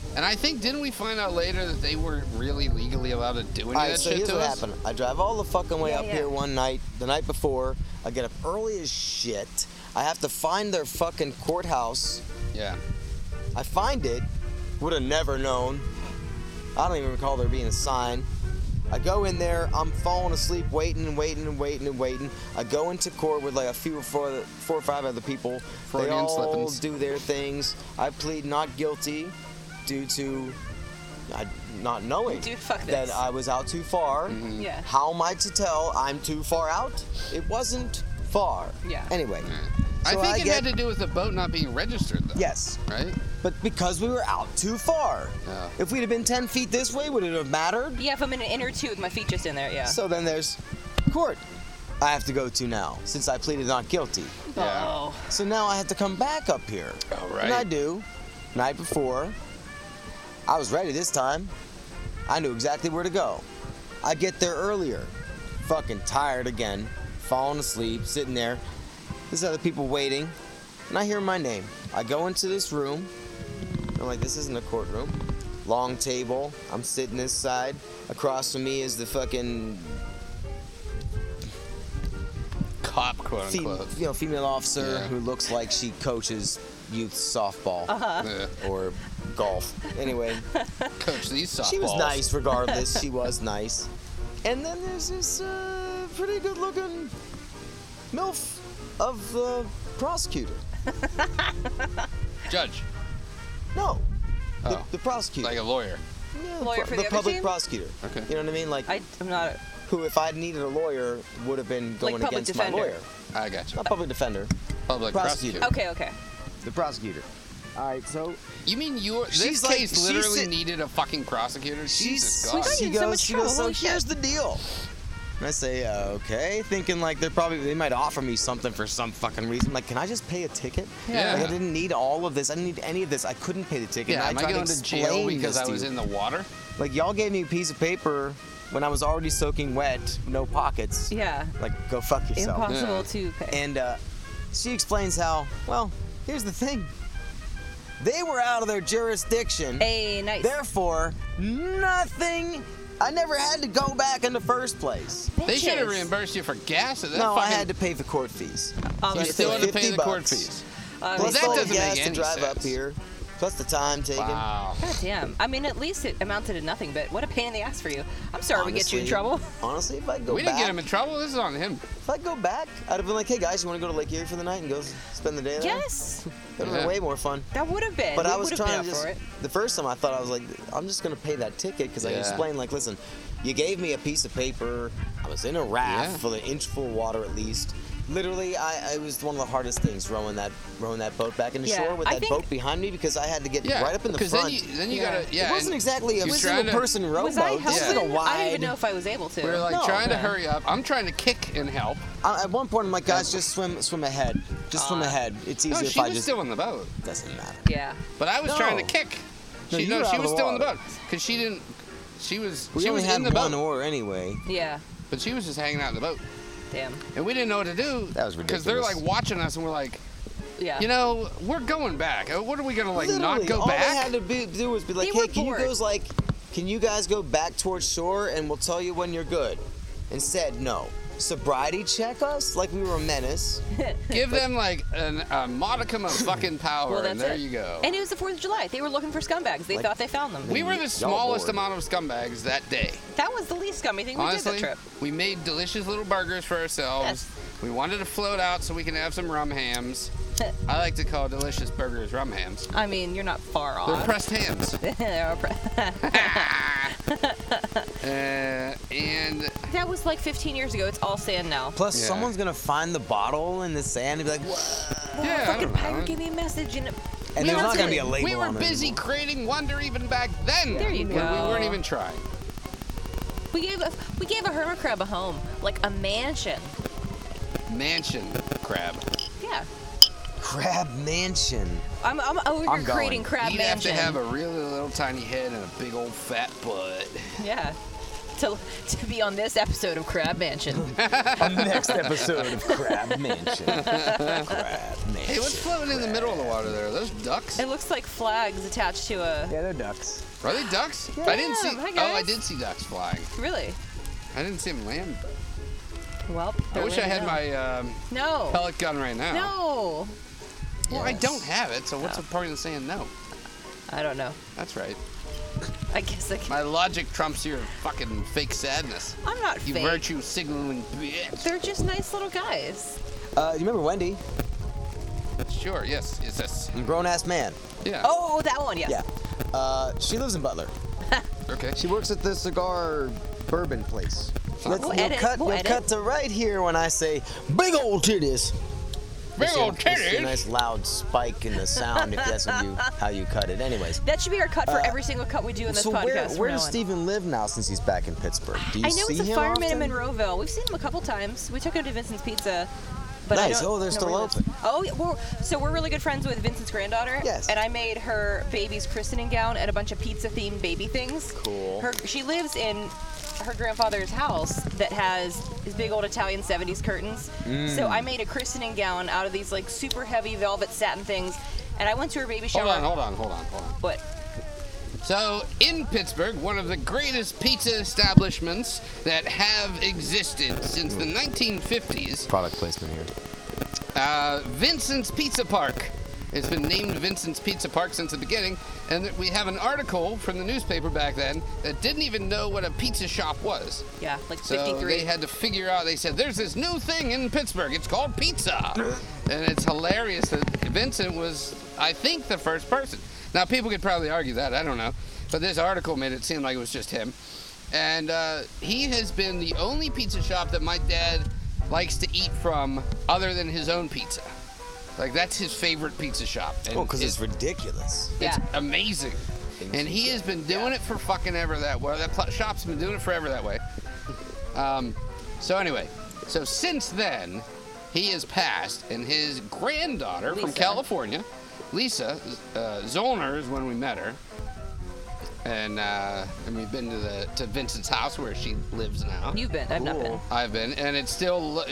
And I think, didn't we find out later that they weren't really legally allowed to do any of Alright, that so shit here's to what us? happened. I drive all the fucking way Yeah, up yeah. here one night, the night before. I get up early as shit. I have to find their fucking courthouse. Yeah. I find it. Would have never known. I don't even recall there being a sign. I go in there. I'm falling asleep, waiting. I go into court with like four or five other people. They Freudian all slippins. do their things. I plead not guilty due to not knowing Dude, fuck that this. I was out too far. Mm-hmm. Yeah. How am I to tell I'm too far out? It wasn't far. Yeah. Anyway. I So think it get- had to do with the boat not being registered, though. Yes. Right? But because we were out too far. Yeah. If we'd have been 10 feet this way, would it have mattered? Yeah, if I'm in an inner tube with my feet just in there, yeah. So then there's court I have to go to now, since I pleaded not guilty. Yeah. Oh. So now I have to come back up here. Oh, right. And I do. Night before. I was ready this time. I knew exactly where to go. I get there earlier. Fucking tired again. Falling asleep, sitting there. There's other people waiting. And I hear my name. I go into this room. I'm like, this isn't a courtroom. Long table. I'm sitting this side. Across from me is the fucking Cop, quote unquote. female officer Yeah. who looks like she coaches youth softball Yeah. or golf. Anyway, Coach these softballs. she was nice regardless. She was nice. And then there's this pretty good-looking MILF of the prosecutor. Judge. No, Oh. the prosecutor. Like a lawyer. Yeah, Lawyer for the other public team? prosecutor. Okay. You know what I mean? Like, I'm not. who, if I'd needed a lawyer, would have been going Like public against defender. my lawyer. I got you. Not public defender, Public prosecutor. prosecutor. Okay. the prosecutor. All right, so You mean this She's like- case she's literally sit- needed a fucking prosecutor? Jesus God. got you in so much trouble, so holy shit. here's the deal. And I say, okay, thinking like they might offer me something for some fucking reason. Like, can I just pay a ticket? Yeah. Like, I didn't need all of this. I didn't need any of this. I couldn't pay the ticket. Yeah, and am I tried going to jail explain because this I to was you. in the water? Like, y'all gave me a piece of paper when I was already soaking wet, no pockets. Yeah. Like, go fuck yourself. Impossible Yeah. to pay. And she explains how, well, here's the thing. They were out of their jurisdiction. Hey, nice. Therefore, nothing. I never had to go back in the first place. They should have Bitches. reimbursed you for gas. That No, I fucking, had to pay the court fees. You Obviously. still had to pay 50 the court bucks. fees. Plus that all the doesn't make gas to any drive up sense. here. Plus the time taken. Wow. God damn. I mean, at least it amounted to nothing, but what a pain in the ass for you. I'm sorry we get you in trouble. Honestly, if I go We back, didn't get him in trouble. This is on him. if I go back, I'd have been like, hey guys, you want to go to Lake Erie for the night and go spend the day there? Yes. That would have been Yeah. way more fun. That would have been. But we I was would have trying been to up just. for it. The first time I thought I was like, I'm just gonna pay that ticket because I Yeah. explained like, listen, you gave me a piece of paper. I was in a raft Yeah. full of inch full of water at least. Literally, it was one of the hardest things rowing that boat back into Yeah, shore with I that think- boat behind me because I had to get Yeah. right up in the Because front. then you Yeah. gotta. Yeah. It wasn't and exactly a you're single trying to- person rowboat. Was I This was helping? like a I don't wide. even know if I was able to. We're like No. trying to Yeah. hurry up. I'm trying to kick and help. At one point, I'm like, guys, just swim ahead. Just swim ahead. It's easier No, if she I was just. still in the boat. Doesn't matter. Yeah. But I was No. trying to kick. No, She, you were she out of was the still in the water. boat because she didn't. She was. We she only was had in the one boat, oar anyway. Yeah. but she was just hanging out in the boat, Damn. and we didn't know what to do. That was because they're like ridiculous. watching us, and we're like, Yeah. you know, we're going back. What are we gonna like not Literally, go all back? they had to do was be like, They were hey, can you bored. can you guys go back towards shore and we'll tell you when you're good? Instead, no. Sobriety check us like we were a menace. Give them like a modicum of fucking power, Well, and that's there it. you go. And it was the 4th of July. They were looking for scumbags. They Like- thought they found them. We were the Y'all smallest bored. amount of scumbags that day. That was the least scummy thing we Honestly, did that trip. we made delicious little burgers for ourselves. Yes. We wanted to float out so we can have some rum hams. I like to call delicious burgers rum hams. I mean, you're not far They're off. pressed hams. They're And That was like 15 years ago. It's all sand now. Plus, Yeah. someone's gonna find the bottle in the sand and be like, what? yeah, I Fucking don't know. pirate gave me a message and And We there's were not gonna be a busy. label we were on it busy anymore. creating wonder even back then. There you when go. We weren't even trying. we gave a hermit crab a home, like a mansion. Mansion crab. Yeah. Crab Mansion. I'm over here I'm going. creating crab You'd have to mansion. have a really little tiny head and a big old fat butt. Yeah. to be on this episode of Crab Mansion. On the next episode of Crab Mansion. Crab Mansion. Hey, what's floating in the middle of the water there? Are those ducks? It looks like flags attached to a. Yeah, they're ducks. Are they ducks? I didn't see. hi, Oh, I guys. did see ducks flying. Really? I didn't see them land. Well, I wish I had my. my No. pellet gun right now. No. Well, I don't have it, so what's the point in saying no? I don't know. That's right. I guess I can. My logic trumps your fucking fake sadness. I'm not You fake. virtue signaling bitch. They're just nice little guys. You remember Wendy? Sure, yes, yes. Grown ass man. Yeah. Oh, that one, yes. Yeah. She lives in Butler. Okay. She works at the cigar bourbon place. We'll edit, You'll we'll edit. cut to right here when I say big old titties. Big You'll old see a titties. nice loud spike in the sound if that's how you cut it. Anyways. That should be our cut for every single cut we do in this So podcast. where from does now on. Steven live now since he's back in Pittsburgh? Do you I know see he's a him fireman often? in Monroeville. We've seen him a couple times. We took him to Vincent's Pizza. But I Nice. don't Oh, they're know still where he lives. open. Oh, yeah, we're really good friends with Vincent's granddaughter. Yes. And I made her baby's christening gown and a bunch of pizza-themed baby things. Cool. She lives in her grandfather's house that has these big old Italian 70s curtains. So I made a christening gown out of these like super heavy velvet satin things. And I went to her baby shower. Hold on. What? So, in Pittsburgh, one of the greatest pizza establishments that have existed since the 1950s, Product placement here. Vincent's Pizza Park. It's been named Vincent's Pizza Park since the beginning, and we have an article from the newspaper back then that didn't even know what a pizza shop was. Yeah, like So 53. they had to figure out, they said, there's this new thing in Pittsburgh, it's called pizza. And it's hilarious that Vincent was, I think, the first person. Now, people could probably argue that, I don't know. But this article made it seem like it was just him. And he has been the only pizza shop that my dad likes to eat from other than his own pizza. Like, that's his favorite pizza shop. And Oh, because it's ridiculous. it's Yeah. amazing. And he has been doing it for fucking ever that way. That shop's been doing it forever that way. So anyway, so since then, he has passed, and his granddaughter from Lisa. California, Lisa Zollner is when we met her. And we've been to Vincent's house where she lives now. You've been. I've not been. I've been, and it still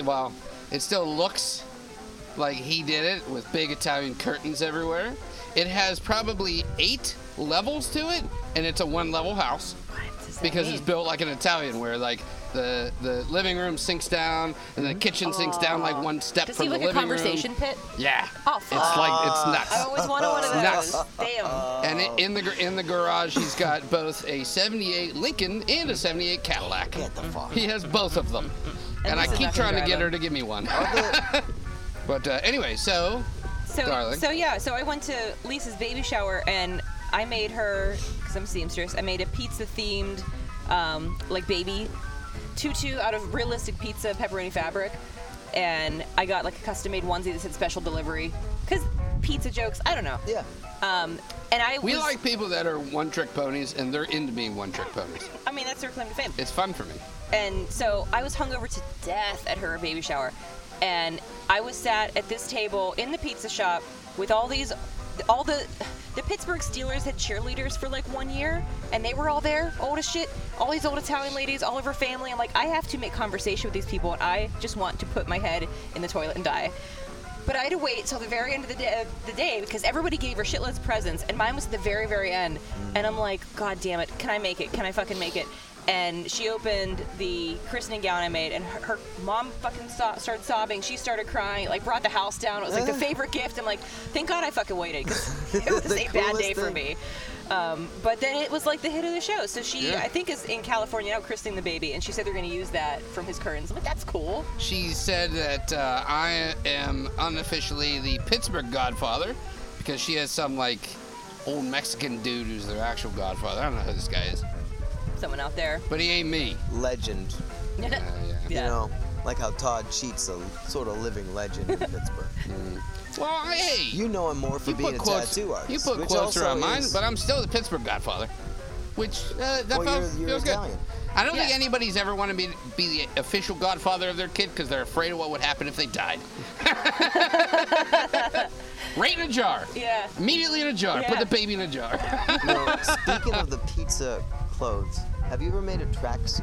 looks like he did it with big Italian curtains everywhere. It has probably 8 levels to it, and it's a 1-level house What does that because mean? it's built like an Italian, where like the living room sinks down and the kitchen sinks down like one step Does from he the like a living conversation room. pit? Yeah. Oh, fuck. It's like it's nuts. I always wanted one of Nuts. those. Damn. And in the garage, he's got both a '78 Lincoln and a '78 Cadillac. Get the fuck. He has both of them, and I Lisa's keep not gonna trying to drive get her them. to give me one. But anyway, so darling. So I went to Lisa's baby shower and I made her, because I'm a seamstress, I made a pizza themed like baby tutu out of realistic pizza pepperoni fabric, and I got like a custom made onesie that said special delivery, because pizza jokes, I don't know. Yeah. And I we was, like people that are one-trick ponies, and they're into being one-trick ponies. I mean, that's their claim to fame. It's fun for me. And so I was hungover to death at her baby shower. And I was sat at this table in the pizza shop with all the Pittsburgh Steelers had cheerleaders for like 1 year, and they were all there, old as shit, all these old Italian ladies, all of her family. I'm like, I have to make conversation with these people, and I just want to put my head in the toilet and die. But I had to wait till the very end of the day because everybody gave her shitloads of presents, and mine was at the very, very end. And I'm like, God damn it, can I make it? Can I fucking make it? And she opened the christening gown I made, and her mom fucking started sobbing. She started crying, like brought the house down. It was like the favorite gift. I'm like, thank God I fucking waited because it was The a bad day coolest for me. But then it was like the hit of the show. So she, Yeah. I think, is in California now christening the baby, and she said they're going to use that from his curtains. I'm like, that's cool. She said that I am unofficially the Pittsburgh Godfather because she has some like old Mexican dude who's their actual godfather. I don't know who this guy is, Someone out there. but he ain't me. Legend. Yeah. You know, like how Todd Cheat's a sort of living legend in Pittsburgh. Well, hey, You know him more for you being put a quotes. tattoo artist. You put which quotes also around mine, is- but I'm still the Pittsburgh Godfather, which that Well, you're feels good. Italian. I don't think Yeah. anybody's ever wanted me to be the official godfather of their kid because they're afraid of what would happen if they died. Right in a jar. Yeah. Immediately in a jar. Put Yeah. the baby in a jar. You know, speaking of the pizza clothes, Have you ever made a tracksuit?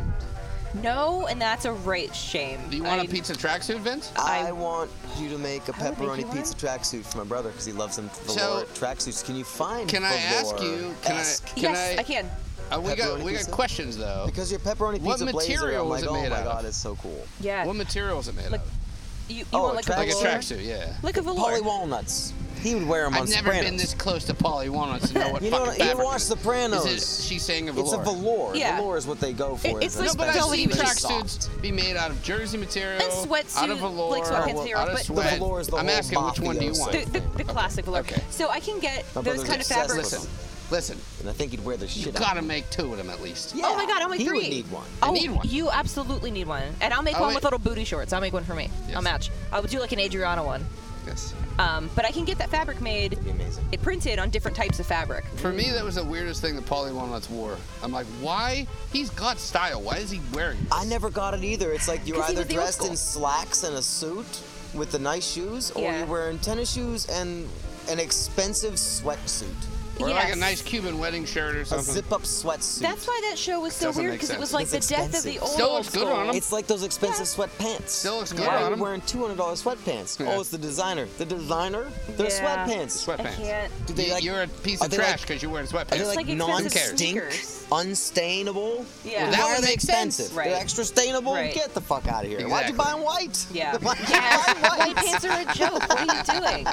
No, and that's a right shame. Do you want a pizza tracksuit, Vince? I want you to make a I would make pepperoni you one. pizza tracksuit for my brother because he loves them velour So- tracksuits. Can you find Can I ask you? Yes, I can. We got Pepperoni pizza? questions though. Because your pepperoni What pizza blazer, material I'm was like, it oh made my out god, of? it's so cool. Yeah. What material is it made Like- of? You Oh, want like Like a velour? tracksuit, yeah. Like a velour. Polly Walnuts. He would wear them on I've never Sopranos. been this close to Polly Walnuts to know what You fucking know, you fabric watch it is. Sopranos. Is it, she's saying a It's velour. a velour. Yeah. Velour is what they go for. It's like No, but I've velvety seen very tracksuits be made out of jersey material, And sweatsuit, out of velour, like sweatpants material, out of but- The sweat. velour is the I'm whole asking which one do you mafioso. want? The classic velour. Okay. So I can get My those brother's kind of obsessed fabrics. with Listen, And I think he'd wear the you shit gotta out. make 2 of them at least. Yeah. Oh my god, I'll make he 3. would need one. Oh, need one. you absolutely need one. And I'll make Oh, one wait. with little booty shorts. I'll make one for me. Yes. I'll match. I would do like an Adriana one. Yes. But I can get that fabric made, It'd be amazing. it printed on different types of fabric. For me, that was the weirdest thing that Polly Walnuts wore. I'm like, why? He's got style. Why is he wearing this? I never got it either. It's like you're 'Cause he either was the old dressed in school. slacks and a suit with the nice shoes, or Yeah. you're wearing tennis shoes and an expensive sweatsuit. Or like a Yes. nice Cuban wedding shirt or A something. zip-up sweatsuit. That's why that show was so Doesn't weird make because it sense. was like It's the death of the expensive. old Still looks good school. on 'em. It's like those expensive sweatpants. Still looks good Why on are you 'em. wearing $200 sweatpants? Yeah. Oh, it's the designer. The designer? They're Yeah. sweatpants. I Sweatpants. can't. Do they like? You're a piece are of they trash like- because you're wearing Are they sweatpants. like like expensive non-stink, sneakers. unstainable? Yeah. Well, That why would are they make sense. expensive? Right. They're extra stainable. Right. Get the fuck out of here. Why'd you Exactly. buy them white? Yeah. Why'd you Yeah. buy 'em White pants are a joke. What are you doing?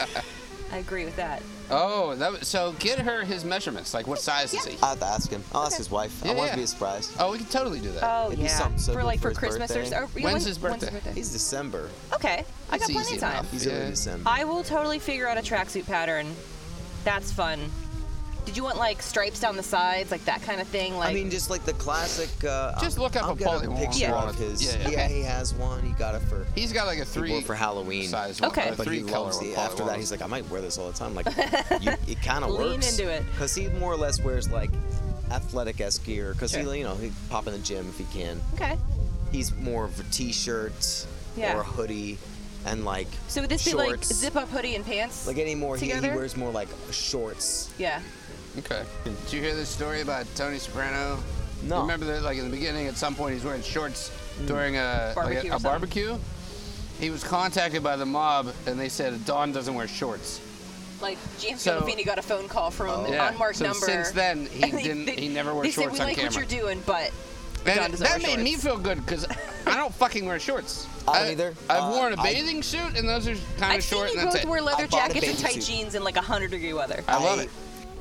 I agree with that. Oh, so get her his measurements. Like, what size is he? I have to ask him. I'll ask his wife. I want it Yeah. to be a surprise. Oh, we can totally do that. Oh It'd be yeah. something so For good like for for his Christmas or birthday. or When's his birthday? He's December. Okay, I got That's plenty easy of time. enough. He's Yeah. early December. I will totally figure out a tracksuit pattern. That's fun. Did you want like stripes down the sides, like that kind of thing? Like I mean, just like the classic. Just look up I'll a get Polly a Walnut. picture Yeah. of his. Yeah, Yeah, he has one. He got it for. He's got like a He wore 3 it for Halloween. size one. Okay. Or a But he 3 color loves one. it. Polly After that, Walnuts. he's like, I might wear this all the time. Like, it kind of Lean works. into it. Because he more or less wears like athletic-esque gear. Because Sure. he, he'd pop in the gym if he can. okay. He's more of a t-shirt Yeah. or a hoodie, and like So would this be like shorts. zip up hoodie and pants? Like anymore, he together? wears more like shorts. Yeah. Okay. Did you hear this story about Tony Soprano? No. Remember that, like in the beginning, at some point, he's wearing shorts during a Barbecue or a something. barbecue. He was contacted by the mob, and they said Dawn doesn't wear shorts. Like James So- Gandolfini got a phone call from an Yeah. unmarked So number. since then, he and didn't. He never wore they shorts said, we on like camera. what you're doing, but Dawn And doesn't that wear made me shorts. feel good because I don't fucking wear shorts. I don't either. I've worn a I- bathing suit, and those are kind I've of seen short, you and that's both it. wear leather I bought a jackets and bathing tight suit. jeans in like 100-degree weather. I love it.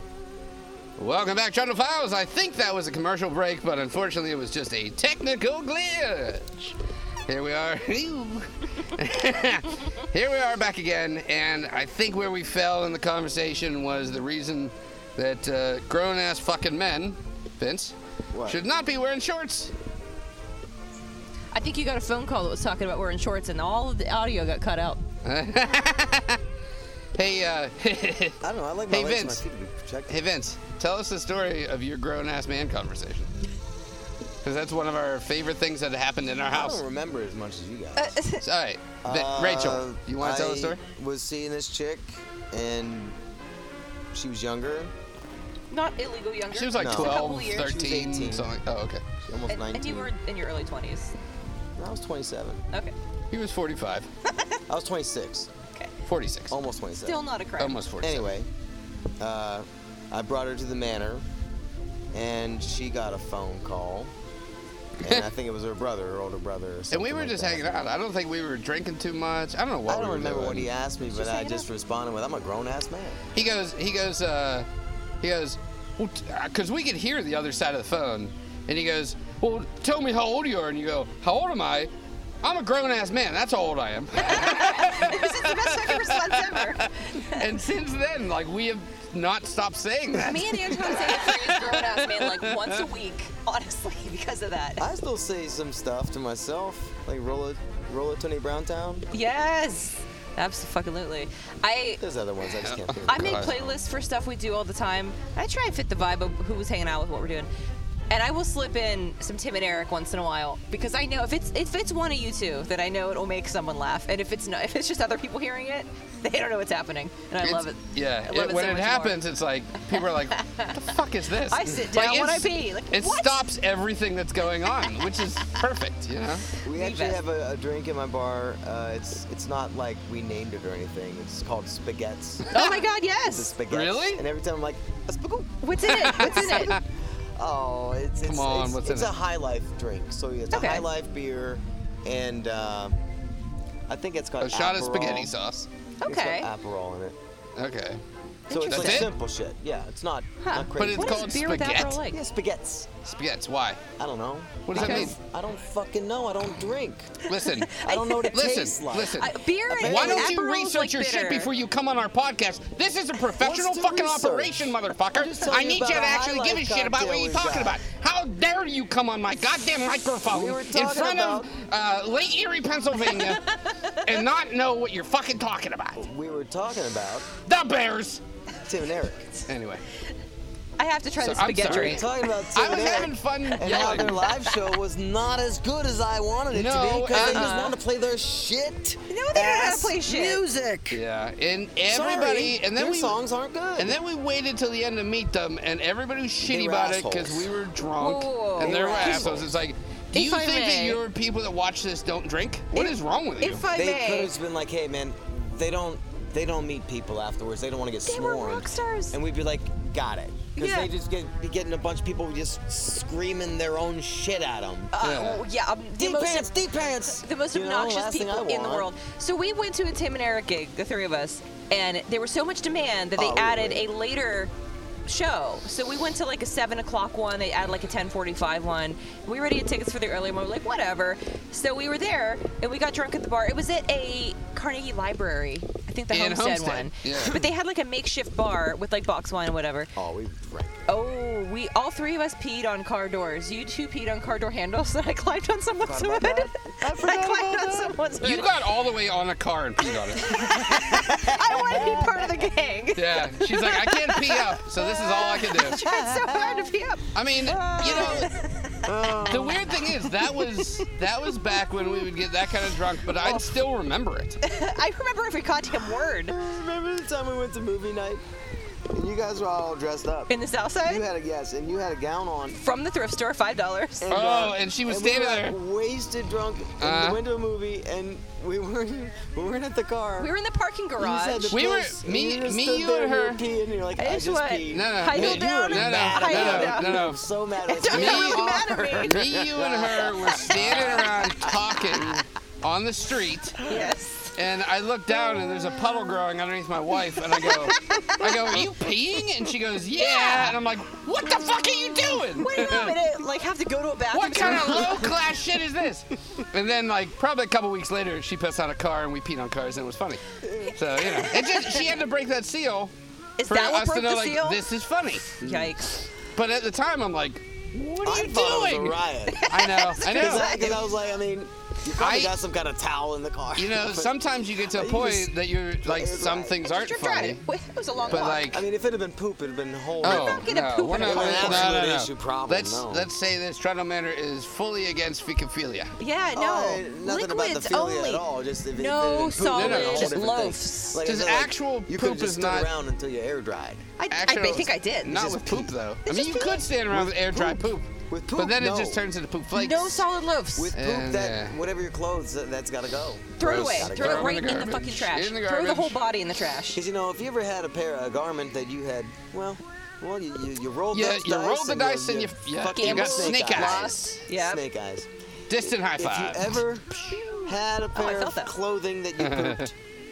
Welcome back, Trundle Files. I think that was a commercial break, but unfortunately it was just a technical glitch. Here we are. Here we are back again, and I think where we fell in the conversation was the reason that grown-ass fucking men, Vince, What? should not be wearing shorts. I think you got a phone call that was talking about wearing shorts, and all of the audio got cut out. Hey, I don't know. I like my Hey, legs and my Vince. feet to be protected. hey Vince, tell us the story of your grown-ass man conversation. Because that's one of our favorite things that happened in our I house. don't remember as much as you guys. All right, Rachel, you want to tell the story? I was seeing this chick, and she was younger. Not illegal younger. She was like No. Just a couple 12, years. 13, 18. something. Oh, okay. She almost And 19. you were in your early 20s. I was 27. Okay. He was 45, I was 26. Okay. 46. Almost 27. Still not a crime. Almost 47. Anyway, I brought her to the manor, and she got a phone call. And I think it was her brother, her older brother, or something. And we were like just that. hanging out. I don't think we were drinking too much. I don't know what I we don't were remember doing. what he asked me, but Just I hanging just out? responded with, "I'm a grown-ass man." He goes, well, because we could hear the other side of the phone, and he goes, well, tell me how old you are, and you go, how old am I? I'm a grown-ass man. That's how old I am. This is the best fucking response ever. And since then, like, we have not stopped saying that. Me and Anton say the phrase grown-ass man like once a week, honestly, because of that. I still say some stuff to myself, like roll a Tony Browntown. Yes. Absolutely. There's other ones I just can't think of. I make God. playlists for stuff we do all the time. I try and fit the vibe of who's hanging out with what we're doing. And I will slip in some Tim and Eric once in a while because I know if it's one of you two, then I know it will make someone laugh. And if it's just other people hearing it, they don't know what's happening. And I love it. Yeah. I love When so it much happens, more. it's like people are like, "What the fuck is this?" I sit down when I pee. Like, it what? stops everything that's going on, which is perfect. You know. We The actually best. have a drink in my bar. It's not like we named it or anything. It's called Spaghettis. Oh my God, The yes. spaghetti. Really? And every time I'm like, a spagoo. What's in it? What's in it? Oh, it's Come on, what's in it's it? a High Life drink. So it's Okay. a High Life beer, and I think it's got A shot of Aperol. spaghetti sauce. Okay. It's got Aperol in it. Okay. So it's like That's it? simple shit. Yeah, it's not But crazy. it's What called is beer with spaghetti. Aperol like? Yeah, spaghettis. Spaghetti. Why? I don't know. What does that mean? I don't fucking know. I don't drink. Listen. I don't know what it tastes Listen. like. Listen. Beer and Why don't you Aperol's research like your bitter. shit before you come on our podcast? This is a professional What's the fucking research? operation, motherfucker. I'm just telling I you need you about to a actually High give a Life shit about what cocktail you're we talking got. about. How dare you come on my goddamn microphone We were in talking front about- of Lake Erie, Pennsylvania, and not know what you're fucking talking about? We were talking about The Bears. Tim and Eric. Anyway, I have to try So- the I'm spaghetti. sorry. We were talking about Tim I was and Eric. having fun And how yelling. their live show was not as good as I wanted it to No, be because they just uh-uh. wanted to play their shit. No, they don't know how to ass play shit. music. Yeah, and everybody, Sorry, and then their we songs aren't good. And then we waited till the end to meet them, and everybody was shitty They were about it because assholes. we were drunk, Whoa. and They they were were assholes. assholes. It's like, do If you I think that may. your people that watch this don't drink? What is wrong with you? If I They could may. have just been like, hey man, they don't meet people afterwards. They don't want to get They were sworn. rock stars. And we'd be like, got it. Because Yeah. they just be getting a bunch of people just screaming their own shit at them. The most, Deep pants. the most You know, obnoxious last thing people I in the want. world. So we went to a Tim and Eric gig, the three of us, and there was so much demand that they Oh, added really? a later show. So we went to like a 7 o'clock one. They added like a 10:45 one. We already had tickets for the early one. We were like, whatever. So we were there and we got drunk at the bar. It was at a Carnegie Library, I think the In Homestead Homestead, one. yeah. But they had like a makeshift bar with like box wine and whatever. Oh, we drank. Oh, we all three of us peed on car doors. You two peed on car door handles, and I climbed on someone's Forgot hood. about that. I forgot climbed about on that. someone's hood. You got all the way on a car and peed on it. I want to be part of the gang. Yeah, she's like, I can't pee up, so this is all I can do. It's so hard to pee up. I mean, you know, the weird thing is that was back when we would get that kind of drunk, but I'd still remember it. I remember every goddamn word. Remember the time we went to movie night? And you guys were all dressed up. In the South Side? You had and you had a gown on. From the thrift store, $5. Oh, and she was standing we there. were wasted drunk, and we went to a movie, and we weren't at the car. We were in the parking You garage. said the We were- place, and me- you just me, stood you, there and you were her. peeing, and you're like, I I just just went- peed. No, no, High heel me- down no, and no, high heel no, down. no, no. I'm so mad at Don't you. get really mad at me. Me, you, and her were standing around talking on the street, Yes. and I look down and there's a puddle growing underneath my wife, and I go, are you peeing? And she goes, yeah. And I'm like, what the fuck are you doing? What do you want me to, like, have to go to a bathroom? What kind of low-class shit is this? And then, like, probably a couple weeks later, she pissed on a car, and we peed on cars, and it was funny. So, you know, she had to break that seal Is for that what us to broke know, the like, seal? this is funny. Yikes. But at the time, I'm like, what are I you thought doing? it was a riot. I know. Because I was like, I mean, you probably I- got some kind of towel in the car. You know, sometimes you get to a You point just- that you're, like, it's some right. things aren't Just funny. tried it. It was a long But, walk. like, I mean, if it had been poop, it'd have been whole. oh, not gonna no, poop we're in not, a car. no, Absolute no, no. issue problem, Let's no. say this. Trundle Manor is fully against fecophilia. Yeah, no. Oh, nothing about the Liquids philia only. at all. Just if it No had been poop, solid, it'd been a whole just different thing. loafs. Like, Just I feel like actual you poop could've just is stood not- around until your air dried. I think I did. Not just with poop, pee. though. I It's mean, just you could pee. stand around with With air dry poop. poop. With poop, But then no. it just turns into poop flakes. No solid loafs. With poop, And, that whatever your clothes, that's got to go. Throw it Gross. away. Gotta Throw go. it right In in the the fucking garbage. trash. In the Throw the whole garbage. body in the trash. Because, you know, if you ever had a garment that you had, well, you rolled Yeah, those you dice. roll the dice and you fucking got Gamble. snake eyes. Lost. Yep. Snake eyes. Distant high If five. you ever had a I pair felt of that. clothing that you pooped,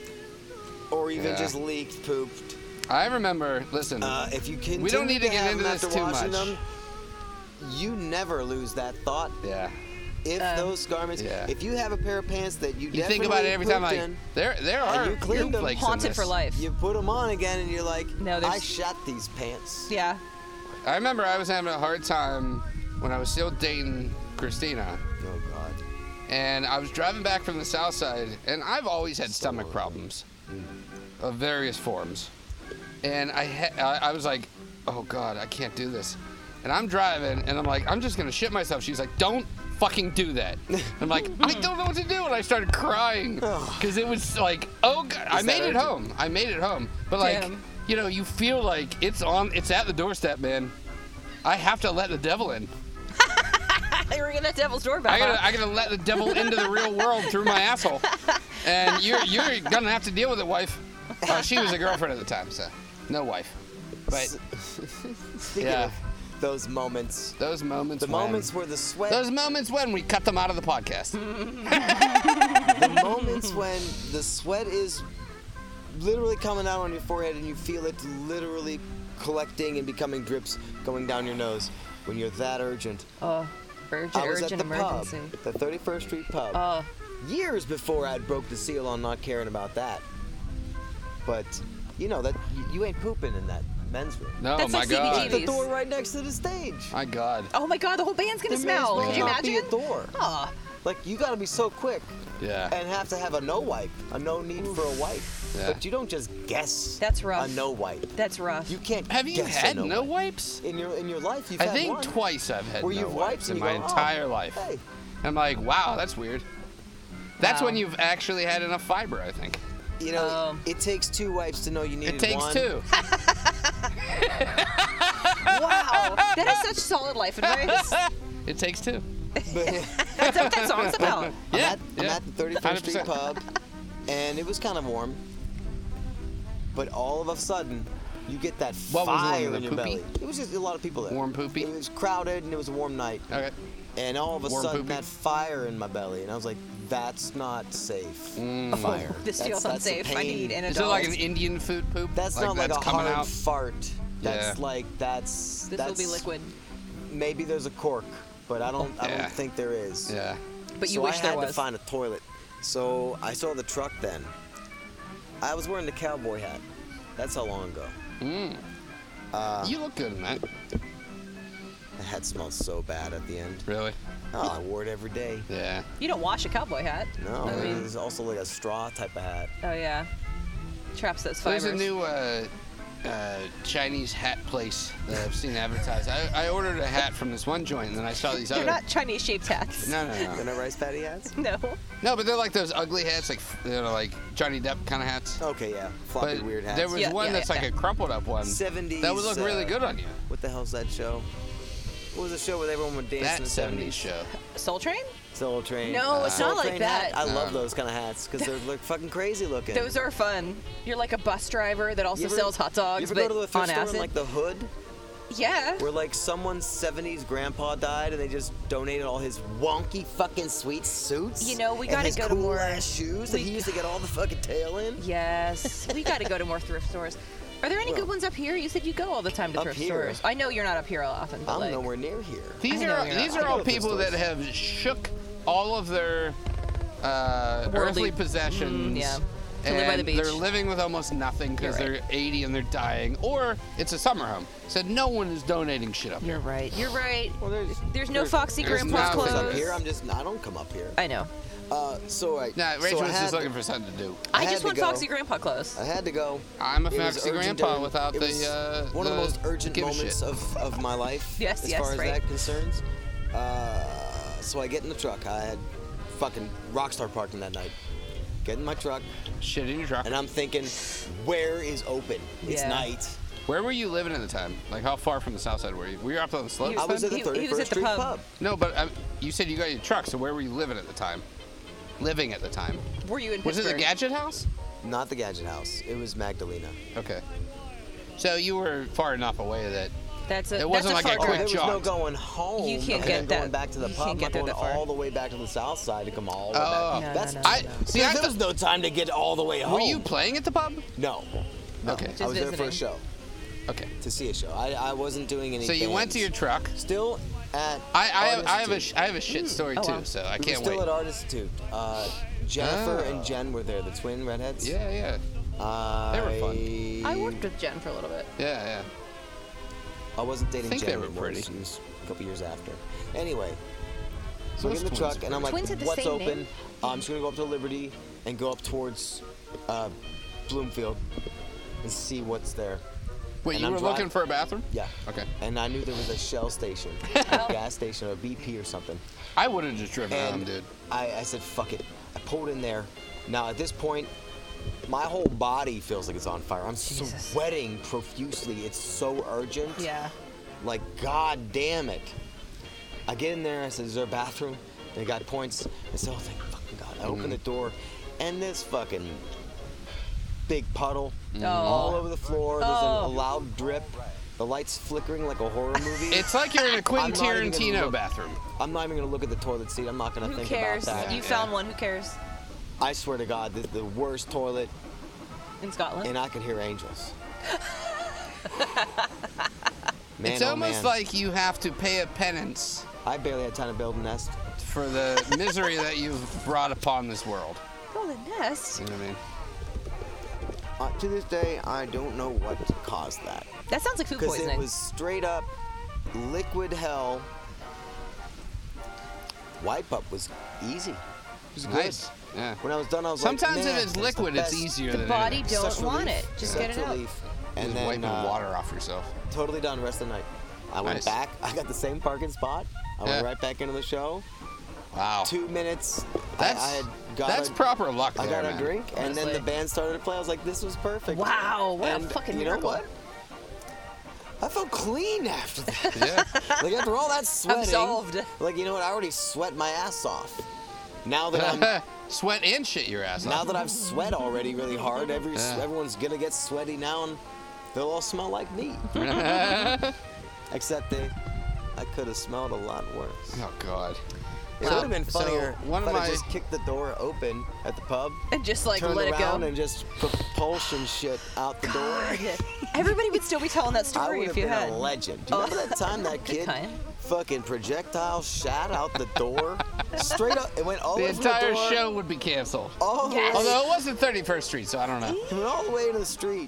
or even Yeah. just leaked, pooped, I remember. Listen, if you continue we don't need to get have into them this after too washing much. them, you never lose that thought. yeah. If those garments, Yeah. if you have a pair of pants that you You think about it every time, pooped like in, there are you cleaned poop them. flakes in Haunted this. for life. you put them on again, and you're like, No, there's- I shot these pants. Yeah. I remember I was having a hard time when I was still dating Christina, Oh God. and I was driving back from the south side, and I've always had stomach problems of various forms, and I was like, oh God, I can't do this. and I'm driving, and I'm like, I'm just gonna shit myself. She's like, don't fucking do that. I'm like, I don't know what to do, and I started crying because it was like, oh god, I made it home. I made it home, but like, Damn. you know, you feel like it's at the doorstep, man. I have to let the devil in. You're ringing that devil's doorbell. I gotta let the devil into the real world through my asshole, and you're gonna have to deal with it, wife. She was a girlfriend at the time, so no wife. But Speaking yeah. of those moments, those moments. the moments where the sweat, Those moments when we cut them out of the podcast. the moments when the sweat is literally coming out on your forehead and you feel it literally collecting and becoming drips going down your nose when you're that urgent. Oh, I was at urgent the emergency. pub, the 31st Street pub, Oh, years before I'd broke the seal on not caring about that. But you know that you ain't pooping in that men's room. No, That's my like God. CBGB. The door right next to the stage. My God. oh my God, the whole band's gonna There may as smell. well Could you not be imagine? a door. Oh, Like you gotta be so quick Yeah. and have to have a no wipe, a no need for a wipe. Yeah. But you don't just guess. That's rough. A no wipe. that's rough. You can't. Have you guess a had no no wipe. wipes? In your life? You've I had think one. twice I've had Where no you've wipes wiped in and my you go, entire oh, life. Hey. I'm like, wow, that's weird. That's Wow. when you've actually had enough fiber, I think. You know, it takes 2 wipes to know you needed It takes one. 2. Wow, that is such solid life advice. It takes 2. That's what that song's about. Yeah. I'm at the 31st Street 100%. pub, and it was kind of warm. But all of a sudden, you get that What was fire warm, in the your poopy? belly. It was just a lot of people there. Warm poopy? It was crowded, and it was a warm night. Okay. And all of a Warm sudden, poopy? that fire in my belly, and I was like, "That's not safe." Fire. This feels That's a unsafe. I pain. need an Is adult. it like an Indian food poop? That's not like a coming hard out? fart. That's Yeah. like This will that's be liquid. Maybe there's a cork, but I don't Yeah. think there is. Yeah. But you so wish I there had was. to find a toilet. So I saw the truck then. I was wearing the cowboy hat. That's how long ago. You look good in that. The hat smelled so bad at the end. Really? Oh, I wore it every day. Yeah. You don't wash a cowboy hat. No, I mean, it was also like a straw type of hat. oh yeah. Traps those fibers. There's a new Chinese hat place that I've seen advertised. I ordered a hat from this one joint, and then I saw these They're other. not Chinese shaped hats. No. They're not rice patty hats? No. No, but they're like those ugly hats, like like Johnny Depp kind of hats. Okay, yeah. Floppy But weird hats. there was Yeah, one yeah, that's yeah. like a crumpled up one. 70s. That would look really good on you. What the hell's that show? What was the show where everyone would dance That in the 70s show. Soul Train? Soul Train. No, it's not Soul like Train that. hat? I love those kind of hats because they're like fucking crazy looking. Those are fun. You're like a bus driver that also You ever- sells hot dogs, You ever but go to the on thrift store acid. in like the hood? Yeah. Where like someone's 70s grandpa died and they just donated all his wonky fucking sweet suits. You know, we and gotta his go to cool more- ass shoes that he used to get all the fucking tail in. Yes. We got to go to more thrift stores. Are there any good ones up here? You said you go all the time to Up thrift here? stores. I know you're not up here often, but I'm like, nowhere near here. These I know are you're these not. are I all go to people thrift that have shook all of their earthly possessions. yeah. To live by the and beach. They're living with almost nothing because You're right. they're 80 and they're dying, or it's a summer home. So no one is donating shit up You're here. right. You're right. Well, There's no Foxy there's Grandpa's nothing clothes. Up here, I don't come up here. I know. So I. Nah, so Rachel I was had just to- looking for something to do. I had just to want go. Foxy Grandpa clothes. I had to go. I'm a It was Foxy urgent Grandpa and without it was the one of the most urgent give a moments shit. of my life. Yes, as yes, far as right. that concerns. So I get in the truck. I had fucking Rockstar parking that night. Get in my truck, Shit in your truck. and I'm thinking, where is open? It's Yeah. night. Where were you living at the time? Like, how far from the south side were you? Were you up on the slopes? I was at the He was 31st at the Street pub. pub. No, but you said you got your truck, so where were you living at the time? Living at the time. Were you in Was it Pittsburgh? the Gadget House? Not the Gadget House. It was Magdalena. Okay. So you were far enough away that It wasn't like a far quick drive. There was no jaunt. going home. You can't and get then that- going back to the you pub. can't get I'm there going that far. all the way back to the south side to come all the way Oh. back. No, That's no, I no. see. There I was no time to get all the way home. Were you playing at the pub? No. No. Okay. I was there for a visiting. show. Okay. To see a show. I wasn't doing any So you went to your bands. truck. Still at I Artistitude. have a shit story Oh, too, wow. so I We were can't still wait. at Artistitude. Jennifer Oh. and Jen were there, the twin redheads. Yeah, yeah, They were fun. I worked with Jen for a little bit. yeah. I wasn't dating think Jen they were anymore. pretty. She was a couple years after. Anyway, so I Most get in the twins truck are and I'm like, Twins had the what's same open? name? I'm just gonna go up to Liberty and go up towards Bloomfield and see what's there. Wait, And you I'm were driving- looking for a bathroom? Yeah. Okay. And I knew there was a Shell station, a gas station, or a BP or something. I would have just driven home, And dude. I said, fuck it. I pulled in there. Now, at this point, my whole body feels like it's on fire. I'm Jesus. sweating profusely. It's so urgent. Yeah. Like, god damn it. I get in there. I said, is there a bathroom? And the guy points. I said, oh, thank fucking God. I open the door, and this fucking big puddle all over the floor. There's a loud drip. The lights flickering like a horror movie. It's like you're in a Quentin I'm not even gonna Tarantino look. bathroom. I'm not even gonna look at the toilet seat. I'm not gonna Who think cares? about that. You found one. Who cares? I swear to God, the worst toilet, In Scotland. and I could hear angels. Man, It's oh, almost man. like you have to pay a penance I barely had time to build a nest. for the misery that you've brought upon this world. Oh, the nest. You know what I mean? To this day, I don't know what caused that. That sounds like food Because poisoning. it was straight up liquid hell. Wipe up was easy. It was good. Nice. Yeah. When I was done, I was Sometimes like, if man, it's the liquid, it's best. easier The than body anything. don't Such want relief. it. Just Such get it out. relief. And Just then wiping water off yourself. totally done the rest of the night. I went Nice. back. I got the same parking spot. I went Yeah. right back into the show. Wow. 2 minutes. That's I had got that's a, proper luck I there, got a man. drink, and then Honestly. the band started to play. I was like, this was perfect. Wow, what a and fucking you miracle. know what? I felt clean after that. Yeah. Like after all that sweating. Absolved. Like, you know what? I already sweat my ass off. Now that I'm Sweat and shit your ass now off. that I've sweat already really hard, everyone's gonna get sweaty now, and they'll all smell like me. Except I could have smelled a lot worse. Oh God. It would have been So, funnier one if of I my- just kicked the door open at the pub, And just like turned let it around go. and just propulsion shit out the door. Everybody would still be telling that I story would if have you been had. a legend. Do you remember that time that Good kid time. fucking projectile shot out the door? Straight up, it went all The the way from the entire door, show would be canceled. all the Yes. way, Although it wasn't 31st Street, so I don't know. it went all the way to the street.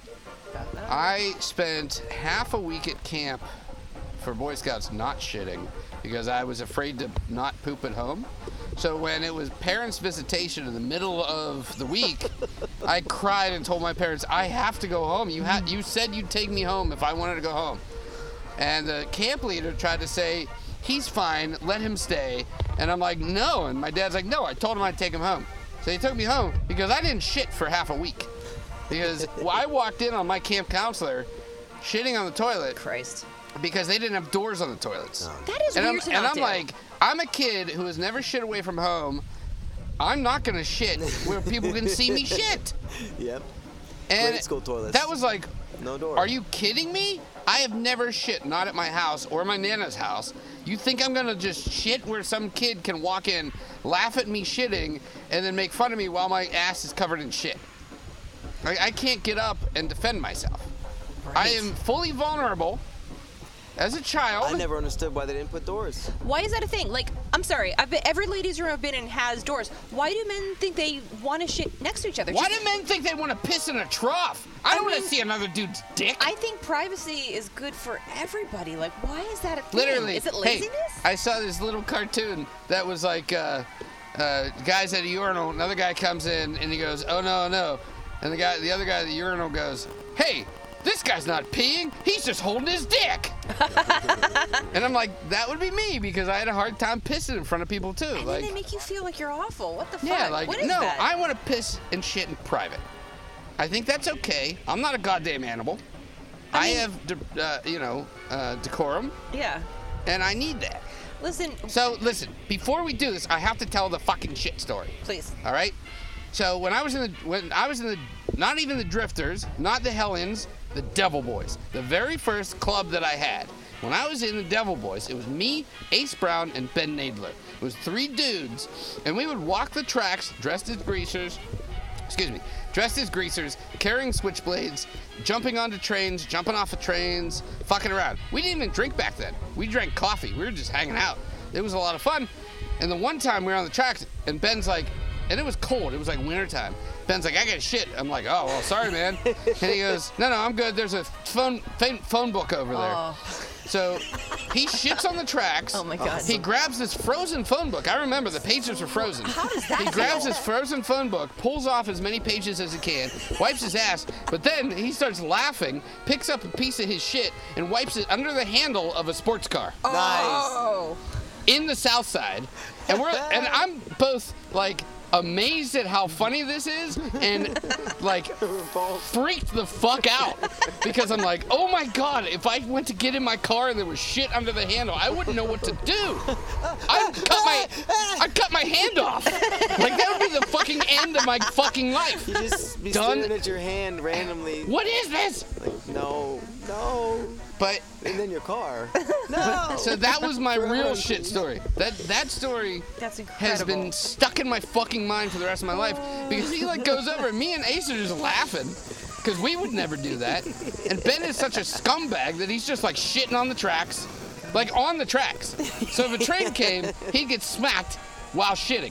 I spent half a week at camp for Boy Scouts not shitting because I was afraid to not poop at home. So when it was parents' visitation in the middle of the week, I cried and told my parents, I have to go home. You said you'd take me home if I wanted to go home. And the camp leader tried to say, he's fine, let him stay. And I'm like, no. And my dad's like, no, I told him I'd take him home. So he took me home because I didn't shit for half a week. Because I walked in on my camp counselor shitting on the toilet Christ. because they didn't have doors on the toilets. That is And weird to I'm not do. like, I'm a kid who has never shit away from home. I'm not gonna shit where people can see me shit. Yep. And Grade school toilets. that was like, No door. are you kidding me? I have never shit, not at my house or my Nana's house. You think I'm gonna just shit where some kid can walk in, laugh at me shitting, and then make fun of me while my ass is covered in shit? I can't get up and defend myself. I Right. am fully vulnerable as a child. I never understood why they didn't put doors. Why is that a thing? Like, I'm sorry. Every ladies' room I've been in has doors. Why do men think they want to shit next to each other? Why Just- do men think they want to piss in a trough? I don't want to mean, see another dude's dick. I think privacy is good for everybody. Like, why is that a thing? Literally. Is it hey, laziness? I saw this little cartoon that was like, guys at a urinal. Another guy comes in and he goes, "Oh no, no," and the other guy at the urinal goes, "Hey, this guy's not peeing. He's just holding his dick." And I'm like, that would be me because I had a hard time pissing in front of people too. And like, then they make you feel like you're awful. What the fuck? yeah, like what is no, that? I want to piss and shit in private. I think that's okay. I'm not a goddamn animal. I mean- have, decorum, Yeah. and I need that. Listen, So listen, before we do this, I have to tell the fucking shit story. please. All right. So when I was in the not even the Drifters, not the Hellions, the Devil Boys, the very first club that I had. When I was in the Devil Boys, it was me, Ace Brown, and Ben Nadler. It was 3 dudes, and we would walk the tracks dressed as greasers. Dressed as greasers, carrying switchblades, jumping onto trains, jumping off of trains, fucking around. We didn't even drink back then. We drank coffee. We were just hanging out. It was a lot of fun. And the one time we were on the tracks, and Ben's like, and it was cold. It was like wintertime. Ben's like, I got shit. I'm like, oh, well, sorry, man. And he goes, no, I'm good. There's a phone book over there. Oh. So he shits on the tracks. Oh my God. He grabs this frozen phone book. I remember the pages were frozen. How does that He grabs feel? his frozen phone book, pulls off as many pages as he can, wipes his ass, but then he starts laughing, picks up a piece of his shit, and wipes it under the handle of a sports car Oh. in the South Side. And I'm both like amazed at how funny this is and like freaked the fuck out because I'm like, oh my God, if I went to get in my car and there was shit under the handle, I wouldn't know what to do. I'd cut my hand off. Like that would be the fucking end of my fucking life. You just be Done. staring at your hand randomly. What is this? Like, no. But And then your car. No. so that was my real shit story. That story That's incredible. has been stuck in my fucking mind for the rest of my life because he like goes over and me and Ace are just laughing because we would never do that. And Ben is such a scumbag that he's just like shitting on the tracks, like on the tracks. So if a train came, he'd get smacked while shitting.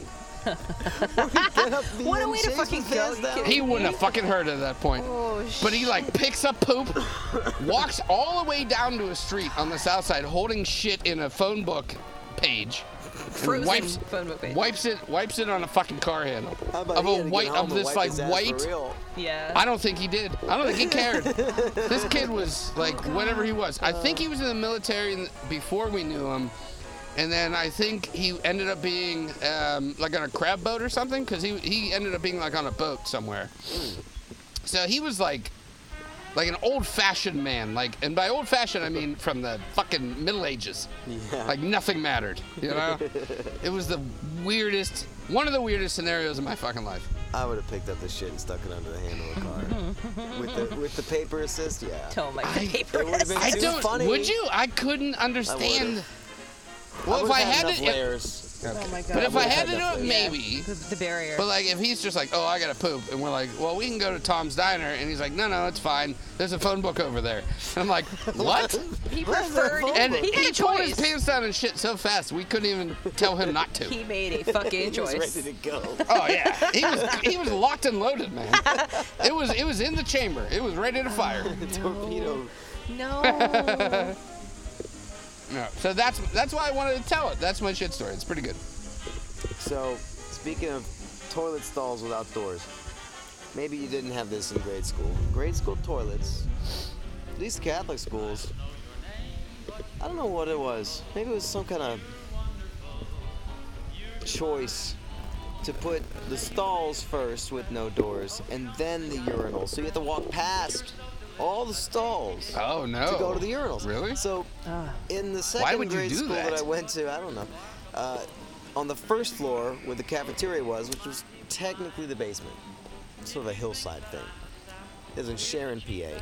What a way to fucking go. He wouldn't have fucking heard it at that point. Oh, But he like picks up poop, walks all the way down to a street on the South Side holding shit in a phone book page. Frozen wipes, phone book page. wipes it on a fucking car handle How about of he a had to get white home of and this wipe like his ass for white. real? Yeah. I don't think he did. I don't think he cared. This kid was like whatever he was. I think he was in the military before we knew him, and then I think he ended up being like on a crab boat or something because he ended up being like on a boat somewhere. So he was like an old-fashioned man, like, and by old-fashioned I mean from the fucking Middle Ages. Yeah. Like nothing mattered, you know. It was one of the weirdest scenarios in my fucking life. I would have picked up the shit and stuck it under the handle of the car. with the paper assist, yeah. Oh my God. Paper It would've been I too don't. funny. Would you? I couldn't understand. Well, if would've I had enough to, layers. Oh my God. but if I would've had had to do enough it, layers. maybe. The barrier. But like, if he's just like, oh, I gotta poop, and we're like, well, we can go to Tom's Diner, and he's like, no, it's fine. There's a phone book over there. And I'm like, what? he preferred. And he had a pulled his choice. pants down and shit so fast, we couldn't even tell him not to. He made a fucking He was choice. ready to go. Oh yeah, he was locked and loaded, man. It was in the chamber. It was ready to fire. Torpedo. No. No, so that's why I wanted to tell it. That's my shit story. It's pretty good. So, speaking of toilet stalls without doors, maybe you didn't have this in grade school. Grade school toilets, at least Catholic schools, I don't know what it was. Maybe it was some kind of choice to put the stalls first with no doors and then the urinals. So you have to walk past all the stalls Oh no. to go to the urinals. Really? So, in the Why second would you grade do school that? that I went to, I don't know, on the first floor where the cafeteria was, which was technically the basement, sort of a hillside thing. It was in Sharon, PA.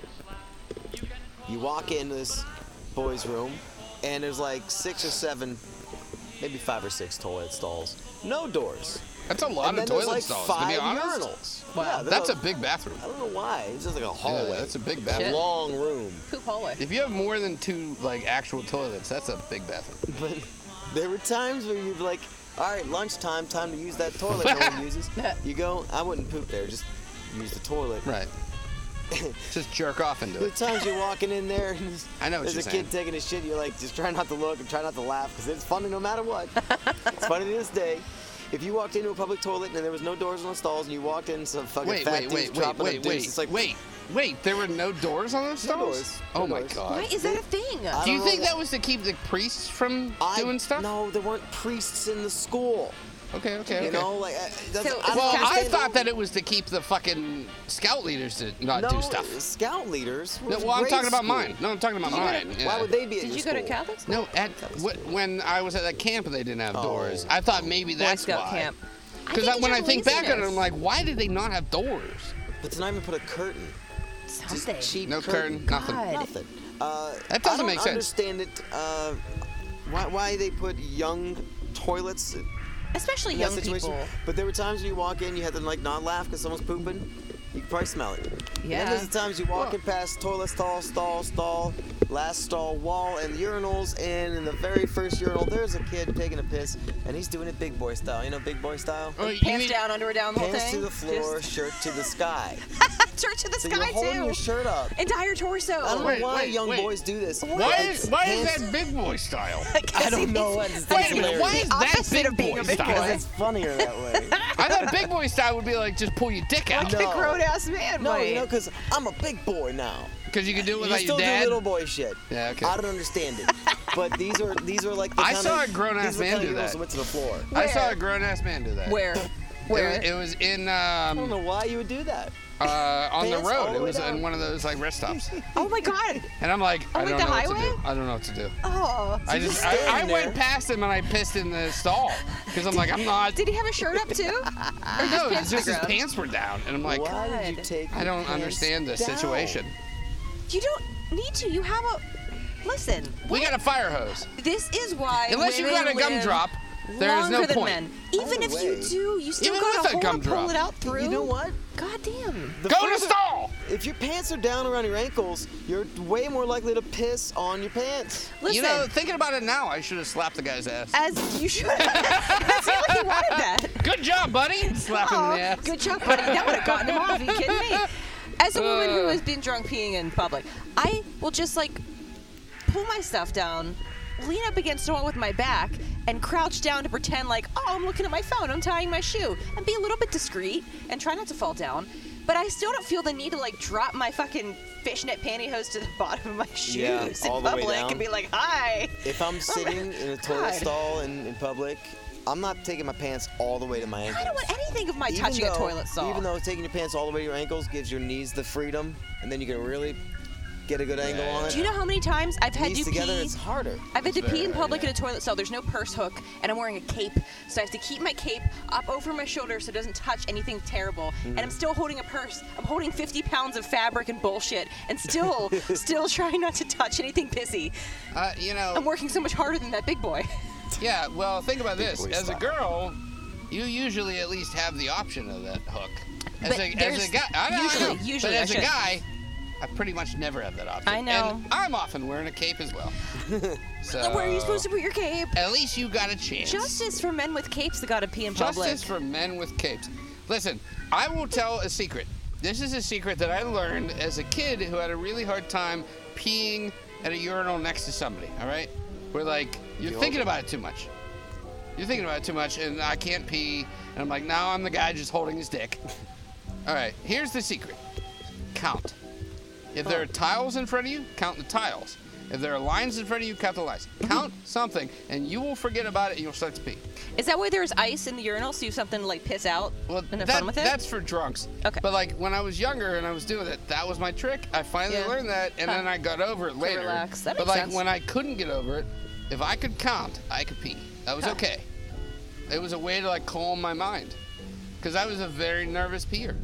You walk into this boys' room, and there's like 6 or 7, maybe 5 or 6 toilet stalls. No doors. That's a lot And then of there's toilet like stalls. 5 To be honest, urinals. Wow. Yeah, that's a there's big bathroom. I don't know why. It's just like a hallway. Yeah, that's a big A bathroom. long room. Poop hallway. If you have more than 2 like actual toilets, that's a big bathroom. But there were times where you'd be like, all right, lunchtime, time to use that toilet no one uses. You go, I wouldn't poop there, just use the toilet. Right. Just jerk off into The it. times you're walking in there and I know what there's you're a saying. kid taking a shit, you're like, just try not to look and try not to laugh because it's funny no matter what. It's funny to this day. If you walked into a public toilet and there was no doors on the stalls and you walked in some fucking fat dude's dropping a deuce, it's like, Wait, there were no doors on those No stalls? doors. Oh No my doors. god. Why is that a thing? I Do you don't think know. that was to keep the priests from doing stuff? No, there weren't priests in the school. Okay. You know, like, that's, So- I don't Well, I understand thought that it was to keep the fucking scout leaders to not no, do stuff. Scout leaders. No, was well, I'm grade talking about school. mine. No, I'm talking about mine. Why yeah. would they be at Did your you go to school? Catholic school? No, when I was at that camp, they didn't have doors. Oh. I thought maybe Boy that's Scout why. camp. Because think it's when I just think back at it, laziness. I'm like, why did they not have doors? But to not even put a curtain. Something. Cheap No curtain, nothing. God. Nothing. That doesn't I make don't sense. understand it. Why they put young toilets in Especially that young situation. people. But there were times when you walk in, you had to like not laugh because someone's pooping. You can probably smell it. And Yeah. then there's the times you walk in past toilet stall, last stall, wall, and urinals. And in the very first urinal, there's a kid taking a piss, and he's doing it big boy style. You know, big boy style. Oh, you Pants mean- down, underwear down, the whole Pants thing. to the floor, Just- shirt to the sky. Start to the So sky you're holding too. your shirt up. Entire torso. I don't Wait, know why wait, young wait. boys do this. Why is Pants- that big boy style? I don't know what. It's Wait a minute. Why hilarious. is that Opposite big of being boy a big style? Because it's funnier that way. I thought big boy style would be like just pull your dick out. No. A grown-ass man. No, way. you know, because I'm a big boy now. Because you can do it You without still your do dad. little boy shit. Yeah, okay. I don't understand it. But these are like the I kinda, saw a grown-ass these are the man kinda do girls that. went to the floor. I saw Where? a grown ass man do that. Where? It was in I don't know why you would do that. on the Pants all road. the It way was down. in one of those like rest stops. Oh my God. And I'm like, I like don't the know what to highway? do. I don't know what to do. Oh. I just just I standing went there. past him and I pissed in the stall because I'm like, I'm not. Did he have a shirt up too? No, pants it's just on his the ground? pants were down, and I'm like, Why did you God. take your I don't pants understand this down? situation. You don't need to. You have a. Listen. We got a fire hose. This is why. Unless you got women a gumdrop, live there is no longer than point. men. Even By if the you way, do, you still even gotta with a hold gumdrop. pull it out through. You know what? God damn. The Go to further- stall. If your pants are down around your ankles, you're way more likely to piss on your pants. Listen. You know, thinking about it now, I should have slapped the guy's ass. as you should. It seemed like he wanted that. Good job, buddy. Slap him in Aw, the ass. good job, buddy. That would have gotten him off. Are you kidding me? As a woman who has been drunk peeing in public, I will just like pull my stuff down, lean up against the wall with my back, and crouch down to pretend like, oh, I'm looking at my phone, I'm tying my shoe, and be a little bit discreet and try not to fall down. But I still don't feel the need to like drop my fucking fishnet pantyhose to the bottom of my shoes Yeah, in all the way public down. and be like, hi. If I'm sitting in a toilet God. stall in public, I'm not taking my pants all the way to my ankles. I don't want anything of my Even touching a though- toilet stall. Even though taking your pants all the way to your ankles gives your knees the freedom, and then you can really get a good angle on it. Do you know how many times I've had Knees to together, pee? it's harder. I've had to pee in very- public in a toilet stall. There's no purse hook, and I'm wearing a cape, so I have to keep my cape up over my shoulder so it doesn't touch anything terrible. And I'm still holding a purse. I'm holding 50 pounds of fabric and bullshit, and still trying not to touch anything pissy. You know, I'm working so much harder than that big boy. yeah, well, think about this. boy As a style. girl, you usually at least have the option of that hook. As But a there's- guy, I know, usually but I as a should. guy, I pretty much never have that option. I know. And I'm often wearing a cape as well. So Where are you supposed to put your cape? At least you got a chance. Justice for men with capes that gotta pee in public. Justice for men with capes. Listen, I will tell a secret. This is a secret that I learned as a kid who had a really hard time peeing at a urinal next to somebody, all right? Where, like, you're thinking about it too much. You're thinking about it too much, and I can't pee. And I'm like, now I'm the guy just holding his dick. All right, here's the secret. Count. If there are tiles in front of you, count the tiles. If there are lines in front of you, count the lines. Count something, and you will forget about it, and you'll start to pee. Is that why there's ice in the urinal so you have something to like piss out Well, and have fun with it? that's for drunks. Okay. But like when I was younger and I was doing it, that was my trick. I finally Yeah. learned that, and Huh. then I got over it later. relax. That but makes like sense. when I couldn't get over it, if I could count, I could pee. That was Huh. okay. It was a way to like calm my mind, because I was a very nervous peer.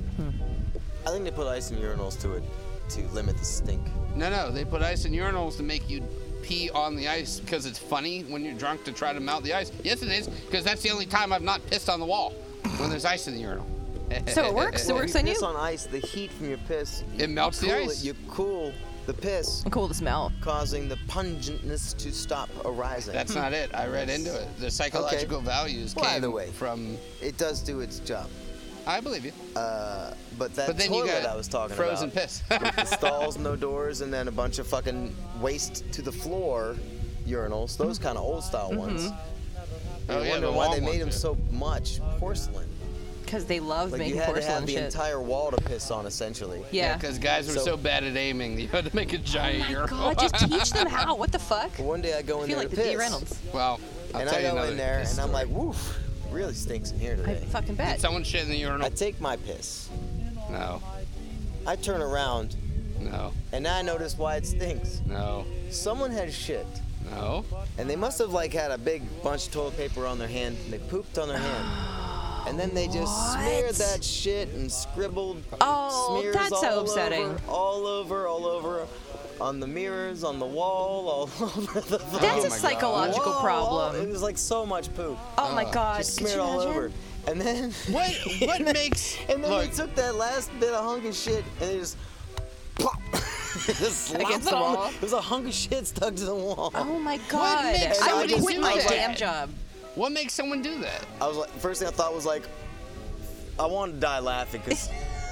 I think they put ice in urinals to limit the stink. No, they put ice in urinals to make you pee on the ice because it's funny when you're drunk to try to melt the ice. Yes, it is, because that's the only time I've not pissed on the wall, when there's ice in the urinal. So it works? It Well, works if on you you? piss on ice, the heat from your piss It melts the cool ice. You cool the piss, Cool to smell. causing the pungentness to stop arising. That's not it. I read into it. The psychological values Well, came either way. from. It does do its job. I believe you. But that But then you toilet got I was talking frozen about, piss. with the stalls, no doors, and then a bunch of fucking waste to the floor urinals, those kind of old style ones. Oh, I yeah, wonder the why long they made ones, them yeah. so much porcelain. Because they love Like making you had to porcelain have the shit. entire wall to piss on, essentially. Yeah. Because guys were so, So- bad at aiming, you had to make a giant urinal. God, just teach them how. What the fuck? But one day I go I in feel there like to the piss, D. Reynolds. Well, I'll and tell I you go another in there piss and I'm story. like, woof, really stinks in here I today. fucking bet. Did someone shit in the urinal? I take my piss, No, I turn around, no, and now I notice why it stinks. no, Someone had shit, no. and they must have like had a big bunch of toilet paper on their hand, and they pooped on their hand. And then they just smeared that shit and scribbled Oh, smears that's so all upsetting. all over, on the mirrors, on the wall, all over the fucking That's a my God. psychological wall. It problem. was like so much poop. Oh my God. Just Could smeared you all imagine? over. And then What makes? and then look, they took that last bit of hunk of shit and they just plop. Just slapped Against it the on wall? There's a hunk of shit stuck to the wall. Oh my God. makes I would somebody quit do my that? damn job. what makes someone do that? I was like, first thing I thought was like, I wanted to die laughing because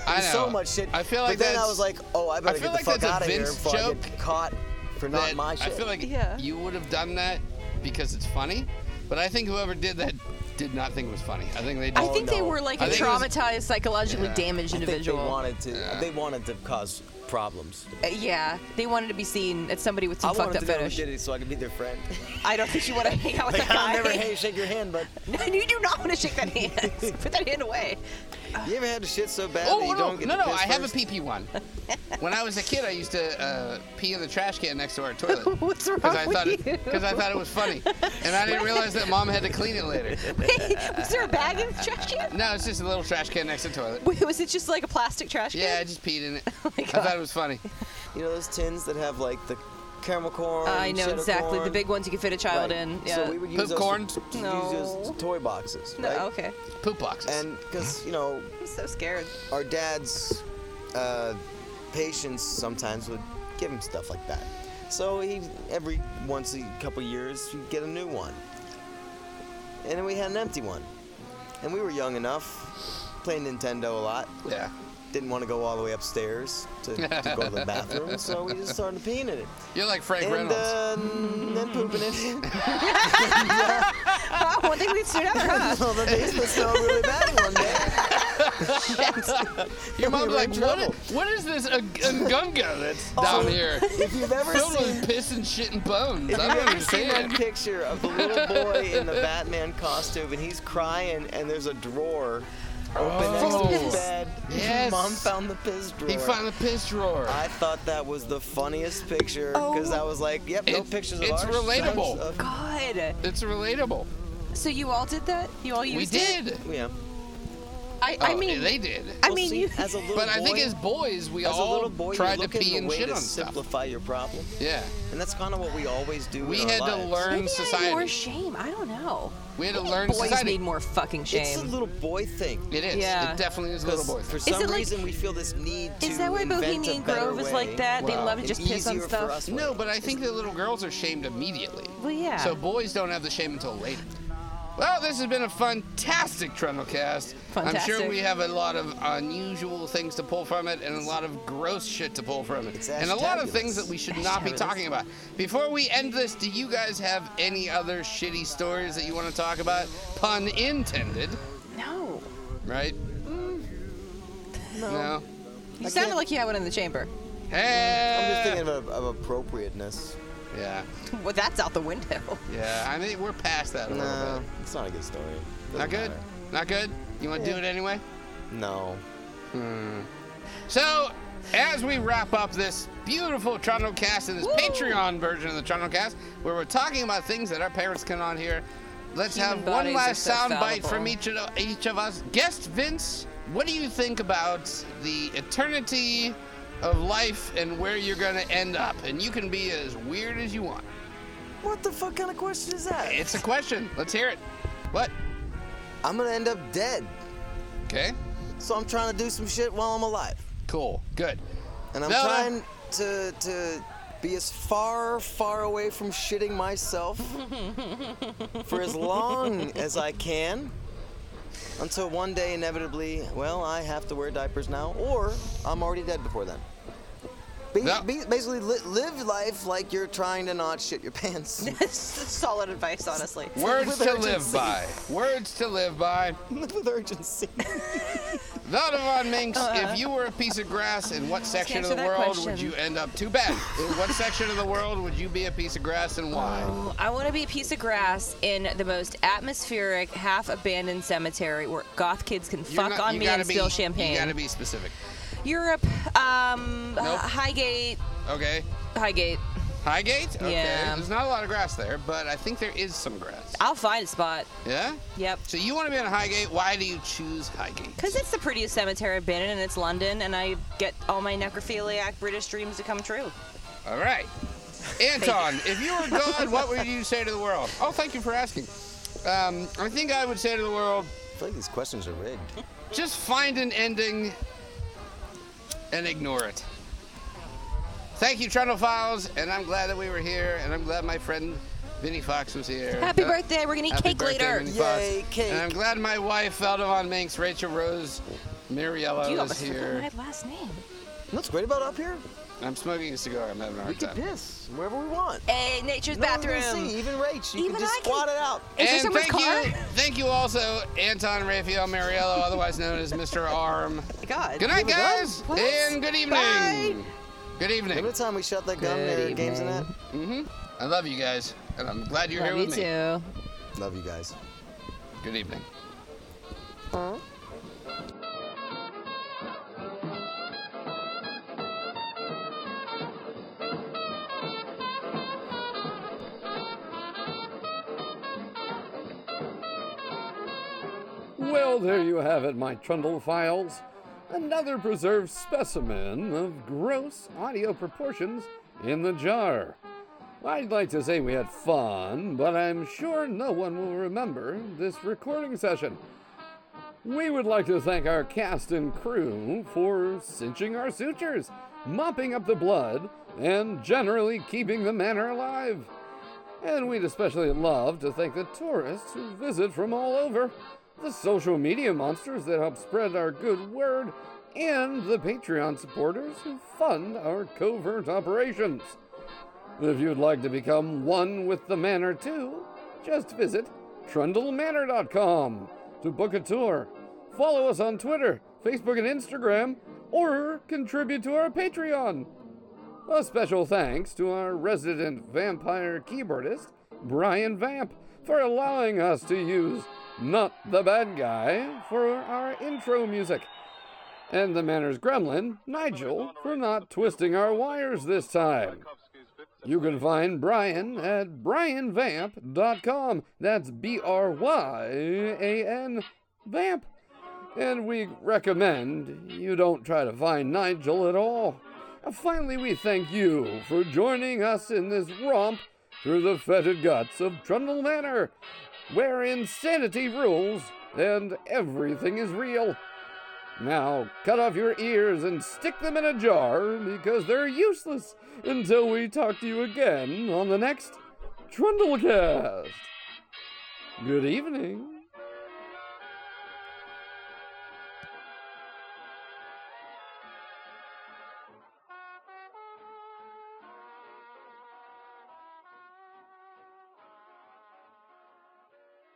I know. So much shit. I feel like but then I that's- was like, oh, I better I feel get the like fuck that's a out of here Vince before I joke get caught for not that my shit. I feel like Yeah. you would have done that because it's funny, but I think whoever did that did not think it was funny. I think they I did. think they no. were like I a think it was- traumatized, psychologically damaged I think individual. they wanted to cause problems. Yeah, they wanted to be seen as somebody with I some wanted fucked to up know who fetish. did it so I could be their friend. I don't think you want to hang out with Like, that I'll guy. never shake your hand, but You do not want to shake that hand. Put that hand away. you ever had to shit so bad Oh, that you no, don't get no, to no, piss I have a first? pee-pee one. When I was a kid, I used to pee in the trash can next to our toilet. What's wrong Because I thought with you? because I thought it was funny, and I didn't realize that Mom had to clean it later. Wait, was there a bag in the trash can? No, it's just a little trash can next to the toilet. Wait, was it just like a plastic trash can? Yeah, I just peed in it. Oh my I God. thought it was funny. You know those tins that have like the caramel corn? I know cheddar exactly. corn? The big ones you can fit a child Right. in. Yeah. So we would use Popcorn? those, use No. those toy boxes, no, right? okay. Poop boxes. And because I'm so scared. our dad's patients sometimes would give him stuff like that. So he every once a couple years he'd get a new one, and then we had an empty one, and we were young enough, playing Nintendo a lot. yeah. Didn't want to go all the way upstairs to go to the bathroom, so we just started peeing in it. You're like Frank And Reynolds. then pooping in it. Oh, one thing leads to another, huh? Well, the basement smelled really bad one day. Your mom's we were like, in what trouble. what is this Ngunga that's down here? If you've ever Filled seen with piss and shit and bones. If I you've don't ever seen that understand. picture of the little boy in the Batman costume and he's crying and there's a drawer open next to his bed, Yes. Mom found the piss drawer. He found the piss drawer. I thought that was the funniest picture because I was like, yep, no It's- pictures of it's ours. relatable. Of- God. It's relatable. So you all did that? You all We used it? did. yeah. I Oh, mean, they did. I Well, mean, see, you. as a little But I think boy- as boys, we as a all little boy, tried you're to looking pee a and way shit to on stuff. simplify your problem, Yeah. and that's kind of what we always do. We in our had to lives. learn Maybe I had society. more shame. I don't know. We had to Maybe learn boys society. need more fucking shame. It's a little boy thing. It is. Yeah. It definitely is a little boy. For thing. some it like- reason, we feel this need to Is that why invent Bohemian a better Grove is way. like that? They Wow. love to just And piss on easier stuff. For us No, but I think that little girls are shamed immediately. Well, yeah. So boys don't have the shame until later. Well, this has been a fantastic Trundlecast. I'm Fantastic. sure we have a lot of unusual things to pull from it and a lot of gross shit to pull from it. It's And a lot of ashtabulous. things that we should not be talking about. Before we end this, do you guys have any other shitty stories that you want to talk about? Pun intended, No. right? No. You sounded like you had one in the chamber. Hey. I'm just thinking of appropriateness. Yeah. Well, that's out the window. Yeah. I mean, we're past that a little No, bit. it's not a good story. Doesn't Not good? matter. Not good? You want to do it anyway? No. So, as we wrap up this beautiful Trundlecast and this Patreon version of the Trundlecast, where we're talking about things that our parents cannot hear, let's Human have one bodies last are so soundbite fallible. from each of us. Guest Vince, what do you think about the eternity of life and where you're going to end up? And you can be as weird as you want. What the fuck kind of question is that? It's a question. Let's hear it. What? I'm gonna end up dead, Okay. so I'm trying to do some shit while I'm alive, Cool. Good. and I'm Zelda. trying to be as far away from shitting myself for as long as I can, until one day inevitably, well, I have to wear diapers now, or I'm already dead before then. No. Basically, live life like you're trying to not shit your pants. That's solid advice, honestly. Words With to live urgency. by. Words to live by. With urgency. Valdemar Minx, if you were a piece of grass, in what section of answer the that world question. would you end up? Too bad. In what section of the world would you be a piece of grass and why? I want to be a piece of grass in the most atmospheric, half-abandoned cemetery where goth kids can fuck You're not- on you me gotta and be- steal champagne. You gotta be specific. Europe, Highgate, Okay. Highgate. Highgate? Okay. Yeah. There's not a lot of grass there, but I think there is some grass. I'll find a spot. Yeah? Yep. So you want to be on Highgate. Why do you choose Highgate? Because it's the prettiest cemetery I've been in, and it's London, and I get all my necrophiliac British dreams to come true. All right. Anton, if you were God, what would you say to the world? Oh, thank you for asking. I think I would say to the world, I feel like these questions are rigged. just find an ending and ignore it. Thank you, Trundlephiles, and I'm glad that we were here, and I'm glad my friend Vinnie Fox was here. Happy birthday. We're going to eat Happy cake birthday, later. Vinnie Fox. Yay, cake. And I'm glad my wife, Valdemar Minx, Rachel Rose, Mariella You is almost forgot here. my last name. What's great about up here? I'm smoking a cigar. I'm having a We hard can time. piss wherever we want. Hey, nature's No one's gonna bathroom. see, even Rach. You Even can just I can- squat it out. Is there And someone's thank you also, Anton Raphael Mariello, otherwise known as Mr. Arm. God. Good night, We're done? guys, What? and good evening. Bye. Good evening. Remember the time we shut that gun Good at games and that? evening. I love you guys, and I'm glad you're Love here you with me. too. Love you guys. Good evening. Well, there you have it, my Trundle Files. Another preserved specimen of gross audio proportions in the jar. I'd like to say we had fun, but I'm sure no one will remember this recording session. We would like to thank our cast and crew for cinching our sutures, mopping up the blood, and generally keeping the manor alive. And we'd especially love to thank the tourists who visit from all over, the social media monsters that help spread our good word, and the Patreon supporters who fund our covert operations. If you'd like to become one with the manor too, just visit trundlemanor.com to book a tour. Follow us on Twitter, Facebook, and Instagram, or contribute to our Patreon. A special thanks to our resident vampire keyboardist, Brian Vamp, for allowing us to use Not the Bad Guy for our intro music. And the Manor's gremlin, Nigel, for not twisting our wires this time. You can find Brian at brianvamp.com. That's B-R-Y-A-N, Vamp. And we recommend you don't try to find Nigel at all. Finally, we thank you for joining us in this romp through the fetid guts of Trundle Manor, where insanity rules and everything is real. Now, cut off your ears and stick them in a jar because they're useless until we talk to you again on the next Trundlecast. Good evening.